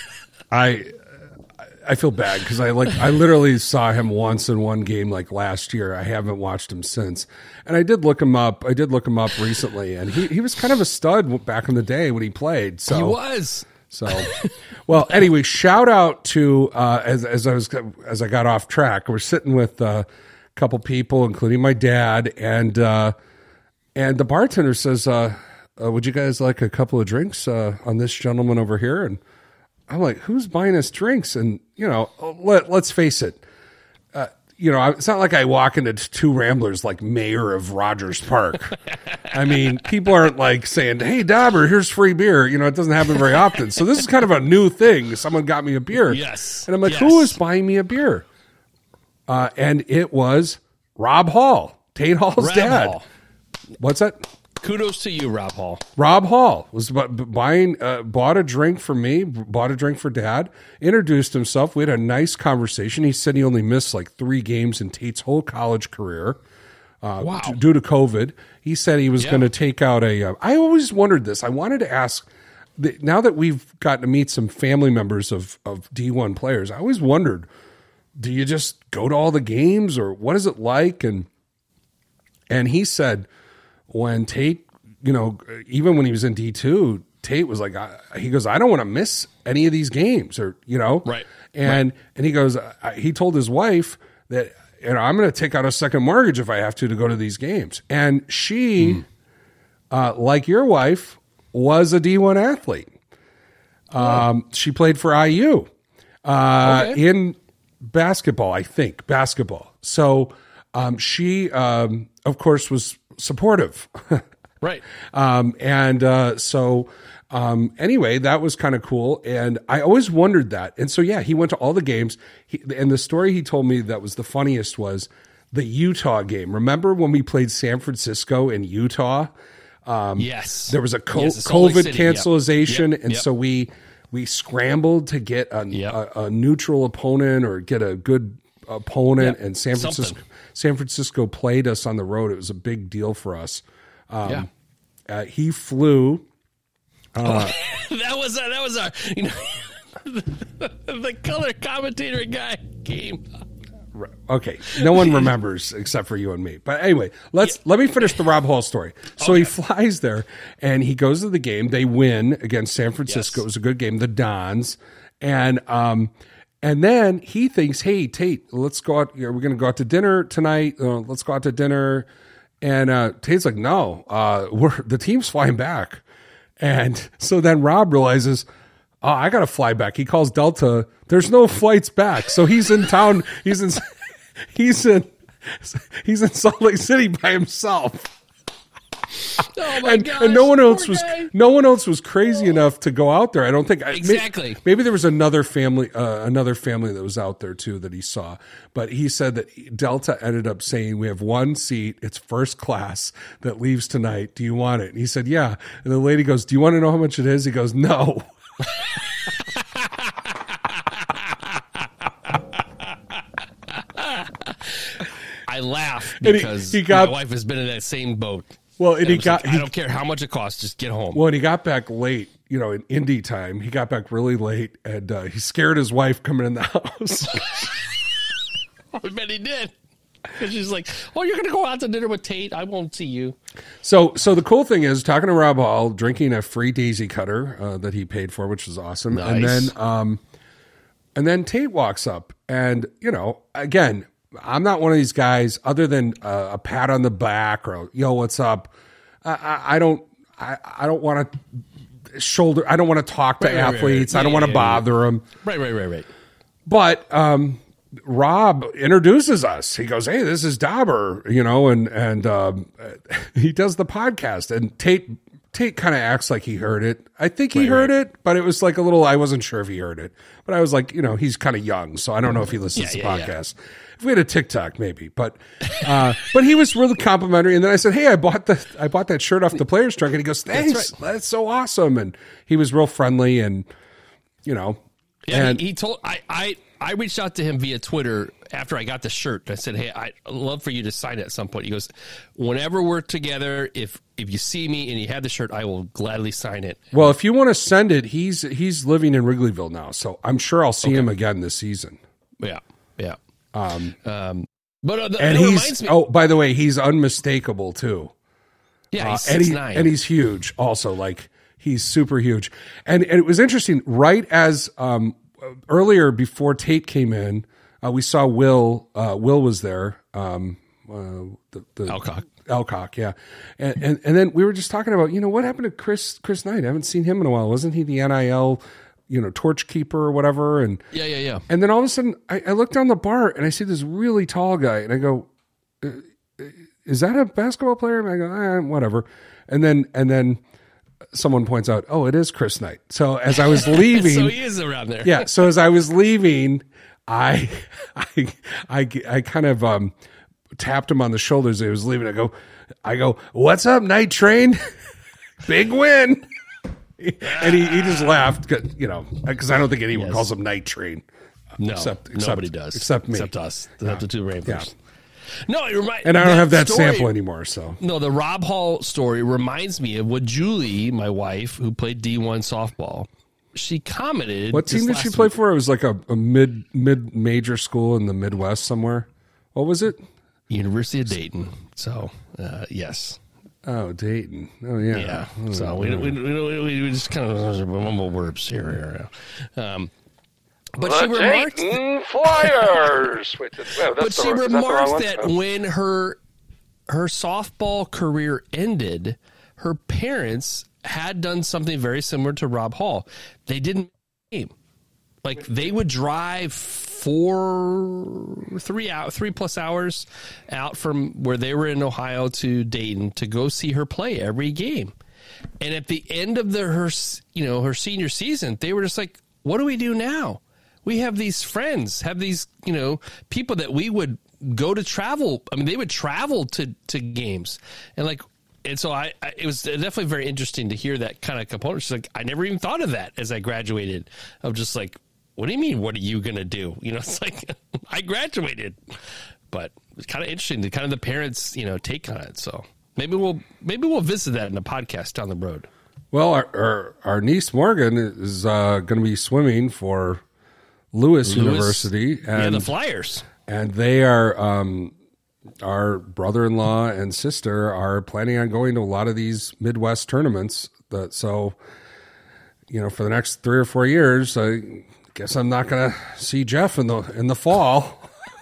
I I feel bad because I like I literally saw him once in one game like last year. I haven't watched him since, and I did look him up. I did look him up recently, and he, he was kind of a stud back in the day when he played. So He was. So, well, anyway, shout out to uh, as as I was as I got off track. We're sitting with uh, a couple people, including my dad, and uh, and the bartender says, uh, uh, "Would you guys like a couple of drinks uh, on this gentleman over here?" And I'm like, "Who's buying us drinks?" And you know, let let's face it. Uh, you know, it's not like I walk into two Ramblers like mayor of Rogers Park. I mean, people aren't like saying, "Hey, Dauber, here's free beer." You know, it doesn't happen very often. So this is kind of a new thing. Someone got me a beer. Yes. And I'm like, yes. who is buying me a beer? Uh, and it was Rob Hall, Tate Hall's Rob dad. Hall. What's that? Kudos to you, Rob Hall. Rob Hall was bu- buying, uh, bought a drink for me, bought a drink for Dad, introduced himself. We had a nice conversation. He said he only missed like three games in Tate's whole college career uh, Wow. d- due to COVID. He said he was Yeah. going to take out a. Uh, I always wondered this. I wanted to ask. The, now that we've gotten to meet some family members of of D one players, I always wondered: do you just go to all the games, or what is it like? And and he said, when Tate, you know, even when he was in D two, Tate was like, I, he goes, I don't want to miss any of these games, or, you know, Right. And, right. and he goes, I, he told his wife that, you know, I'm going to take out a second mortgage if I have to, to go to these games. And she, mm. uh, like your wife, was a D one athlete. Um, oh. She played for I U, uh, okay. in basketball, I think basketball. So, um, she, um, of course was supportive. Right. Um, and uh, so um, anyway, that was kind of cool. And I always wondered that. And so, yeah, he went to all the games. He, and the story he told me that was the funniest was the Utah game. Remember when we played San Francisco in Utah? Um, yes. There was a co- yes, COVID City, cancellation. Yep. Yep. And Yep. so we we scrambled to get a, Yep. a, a neutral opponent or get a good opponent. Yep. And San Francisco, Something. San Francisco played us on the road. It was a big deal for us. Um, yeah. Uh, he flew. Uh, oh, that was our, that was our, you know, the color commentator guy came. Okay, no one remembers except for you and me. But anyway, let's yeah. let me finish the Rob Hall story. So okay. he flies there and he goes to the game. They win against San Francisco. Yes. It was a good game. The Dons, and um, and then he thinks, "Hey, Tate, let's go out. We're going to go out to dinner tonight. Uh, let's go out to dinner." And uh, Tate's like, no, uh, we're the team's flying back. And so then Rob realizes, oh, I got to fly back. He calls Delta. There's no flights back. So he's in town. He's in, he's in, he's in Salt Lake City by himself. Oh my and, gosh, and no one else was guy. no one else was crazy enough to go out there. I don't think exactly. Maybe, maybe there was another family, uh, another family that was out there too that he saw. But he said that Delta ended up saying, "We have one seat. It's first class that leaves tonight. Do you want it?" And he said, "Yeah." And the lady goes, "Do you want to know how much it is?" He goes, "No." I laugh because he, he got, my wife has been in that same boat. Well, and he got. Like, he, I don't care how much it costs, just get home. Well, and he got back late, you know, in Indy time. He got back really late, and uh, he scared his wife coming in the house. I bet he did. Because she's like, "Oh, you're going to go out to dinner with Tate? I won't see you." So, so the cool thing is talking to Rob Hall, drinking a free Daisy Cutter uh, that he paid for, which was awesome, nice. and then, um, and then Tate walks up, and you know, again. I'm not one of these guys, other than uh, a pat on the back or "Yo, what's up?" I, I, I don't, I, I don't want to shoulder. I don't want to talk to right, right, athletes. right, right. I don't yeah, want to yeah, bother yeah. them. Right, right, right, right. But um, Rob introduces us. He goes, "Hey, this is Dauber," you know, and and um, he does the podcast. And Tate Tate kind of acts like he heard it. I think he right, heard right. it, but it was like a little. I wasn't sure if he heard it, but I was like, you know, he's kind of young, so I don't know if he listens yeah, to yeah, podcasts. Yeah. If we had a TikTok, maybe, but uh, but he was really complimentary. And then I said, "Hey, I bought the I bought that shirt off the Players Trunk," and he goes, "Thanks, that's, right. that's so awesome." And he was real friendly, and you know, yeah, and he, he told I I I reached out to him via Twitter after I got the shirt. I said, hey, I'd love for you to sign it at some point. He goes, whenever we're together, if if you see me and you have the shirt, I will gladly sign it. Well, if you want to send it, he's he's living in Wrigleyville now, so I'm sure I'll see okay. him again this season. Yeah, yeah. Um, um, but uh, the, and it he's reminds me. Oh, by the way, he's unmistakable too. Yeah, he's uh, and, six he, nine. and he's huge. Also, like he's super huge. And, and it was interesting. Right as um, earlier before Tate came in, uh, we saw Will. Uh, Will was there. Um, uh, the, the Alcock. Alcock, yeah. And, and and then we were just talking about, you know, what happened to Chris Chris Knight? I haven't seen him in a while. Wasn't he the N I L, you know, torch keeper or whatever? And yeah, yeah, yeah. And then all of a sudden, I, I look down the bar and I see this really tall guy, and I go, "Is that a basketball player?" And I go, eh, "Whatever." And then and then someone points out, "Oh, it is Chris Knight." So as I was leaving, so he is around there. Yeah. So as I was leaving, I I I, I kind of um. tapped him on the shoulders as he was leaving. I go, I go, "What's up, Night Train? Big win." And he, he just laughed, you know, because I don't think anyone yes. calls him Night Train. No, except, except, nobody does. Except me. Except us. Yeah. Except the two Ramblers. Yeah. No, it reminds And I don't that have that story, sample anymore, so. No, the Rob Hall story reminds me of what Julie, my wife, who played D one softball, she commented. What team did she play week. for? It was like a, a mid mid major school in the Midwest somewhere. What was it? University of Dayton. So, uh, yes. Oh, Dayton. Oh, yeah. Yeah. Oh, so we, we, we, we just kind of mumble words here. Um, but the she remarked. Dayton Flyers. Wait, well, but she the, remarked that, that oh. when her her softball career ended, her parents had done something very similar to Rob Hall. They didn't game. Like they would drive four, three out, three plus hours out from where they were in Ohio to Dayton to go see her play every game. And at the end of the her, you know, her senior season, they were just like, "What do we do now? We have these friends, have these, you know, people that we would go to travel. I mean, they would travel to to games, and like." And so I, I, it was definitely very interesting to hear that kind of component. She's like, I never even thought of that as I graduated. Of just like, what do you mean? What are you going to do? You know, it's like, I graduated. But it's kind of interesting to kind of the parents, you know, take on it. So maybe we'll, maybe we'll visit that in a podcast down the road. Well, our, our, our niece Morgan is uh, going to be swimming for Lewis, Lewis University. And, yeah, the Flyers. And they are, um, our brother-in-law and sister are planning on going to a lot of these Midwest tournaments. That so, you know, for the next three or four years, I guess I'm not going to see Jeff in the in the fall.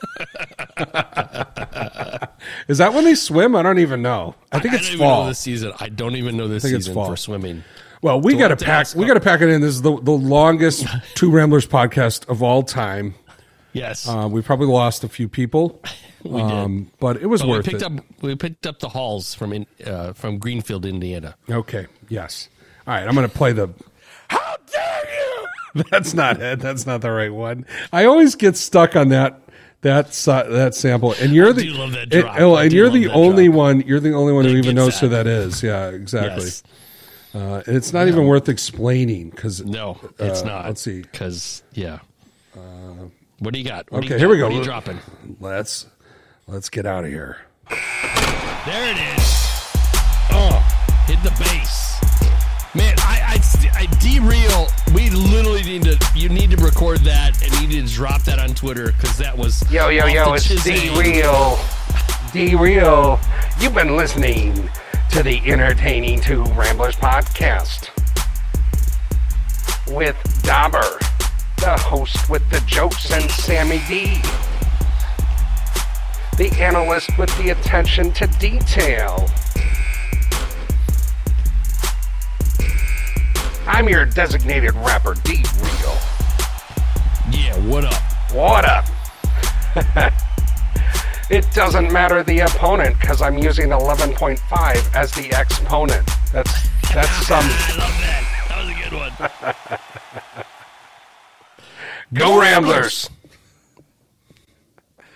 Is that when they swim? I don't even know. I think I, it's I don't fall. Even know this season. I don't even know this season for swimming. Well, we so got to pack. We got to pack it in. This is the the longest Two Ramblers podcast of all time. Yes, uh, we probably lost a few people. We um, did. But it was but worth we picked it. Up, we picked up the Halls from in, uh, from Greenfield, Indiana. Okay. Yes. All right. I'm going to play the. How dare you? That's not it. That's not the right one. I always get stuck on that that uh, that sample. And you're I the. do love that drop. It, oh, and you're the only drop. one. You're the only one that who even knows that. who that is. Yeah. Exactly. Yes. Uh, and it's not yeah. even worth explaining because. No, it's uh, not. Let's see. Because yeah. Uh, what do you got? What okay. You got? Here we go. What are you dropping? Let's. Let's get out of here. There it is. Oh, hit the base. Man, I, I, I derail. We literally need to, you need to record that and you need to drop that on Twitter because that was. Yo, yo, yo, it's D-Real. D-Real. You've been listening to the Entertaining Two Ramblers podcast with Dauber, the host with the jokes, and Sammy D, the analyst with the attention to detail. I'm your designated rapper, D-Real. Yeah, what up? What up? It doesn't matter the opponent, because I'm using eleven point five as the exponent. That's, that's some... I love that. That was a good one. Go Ramblers!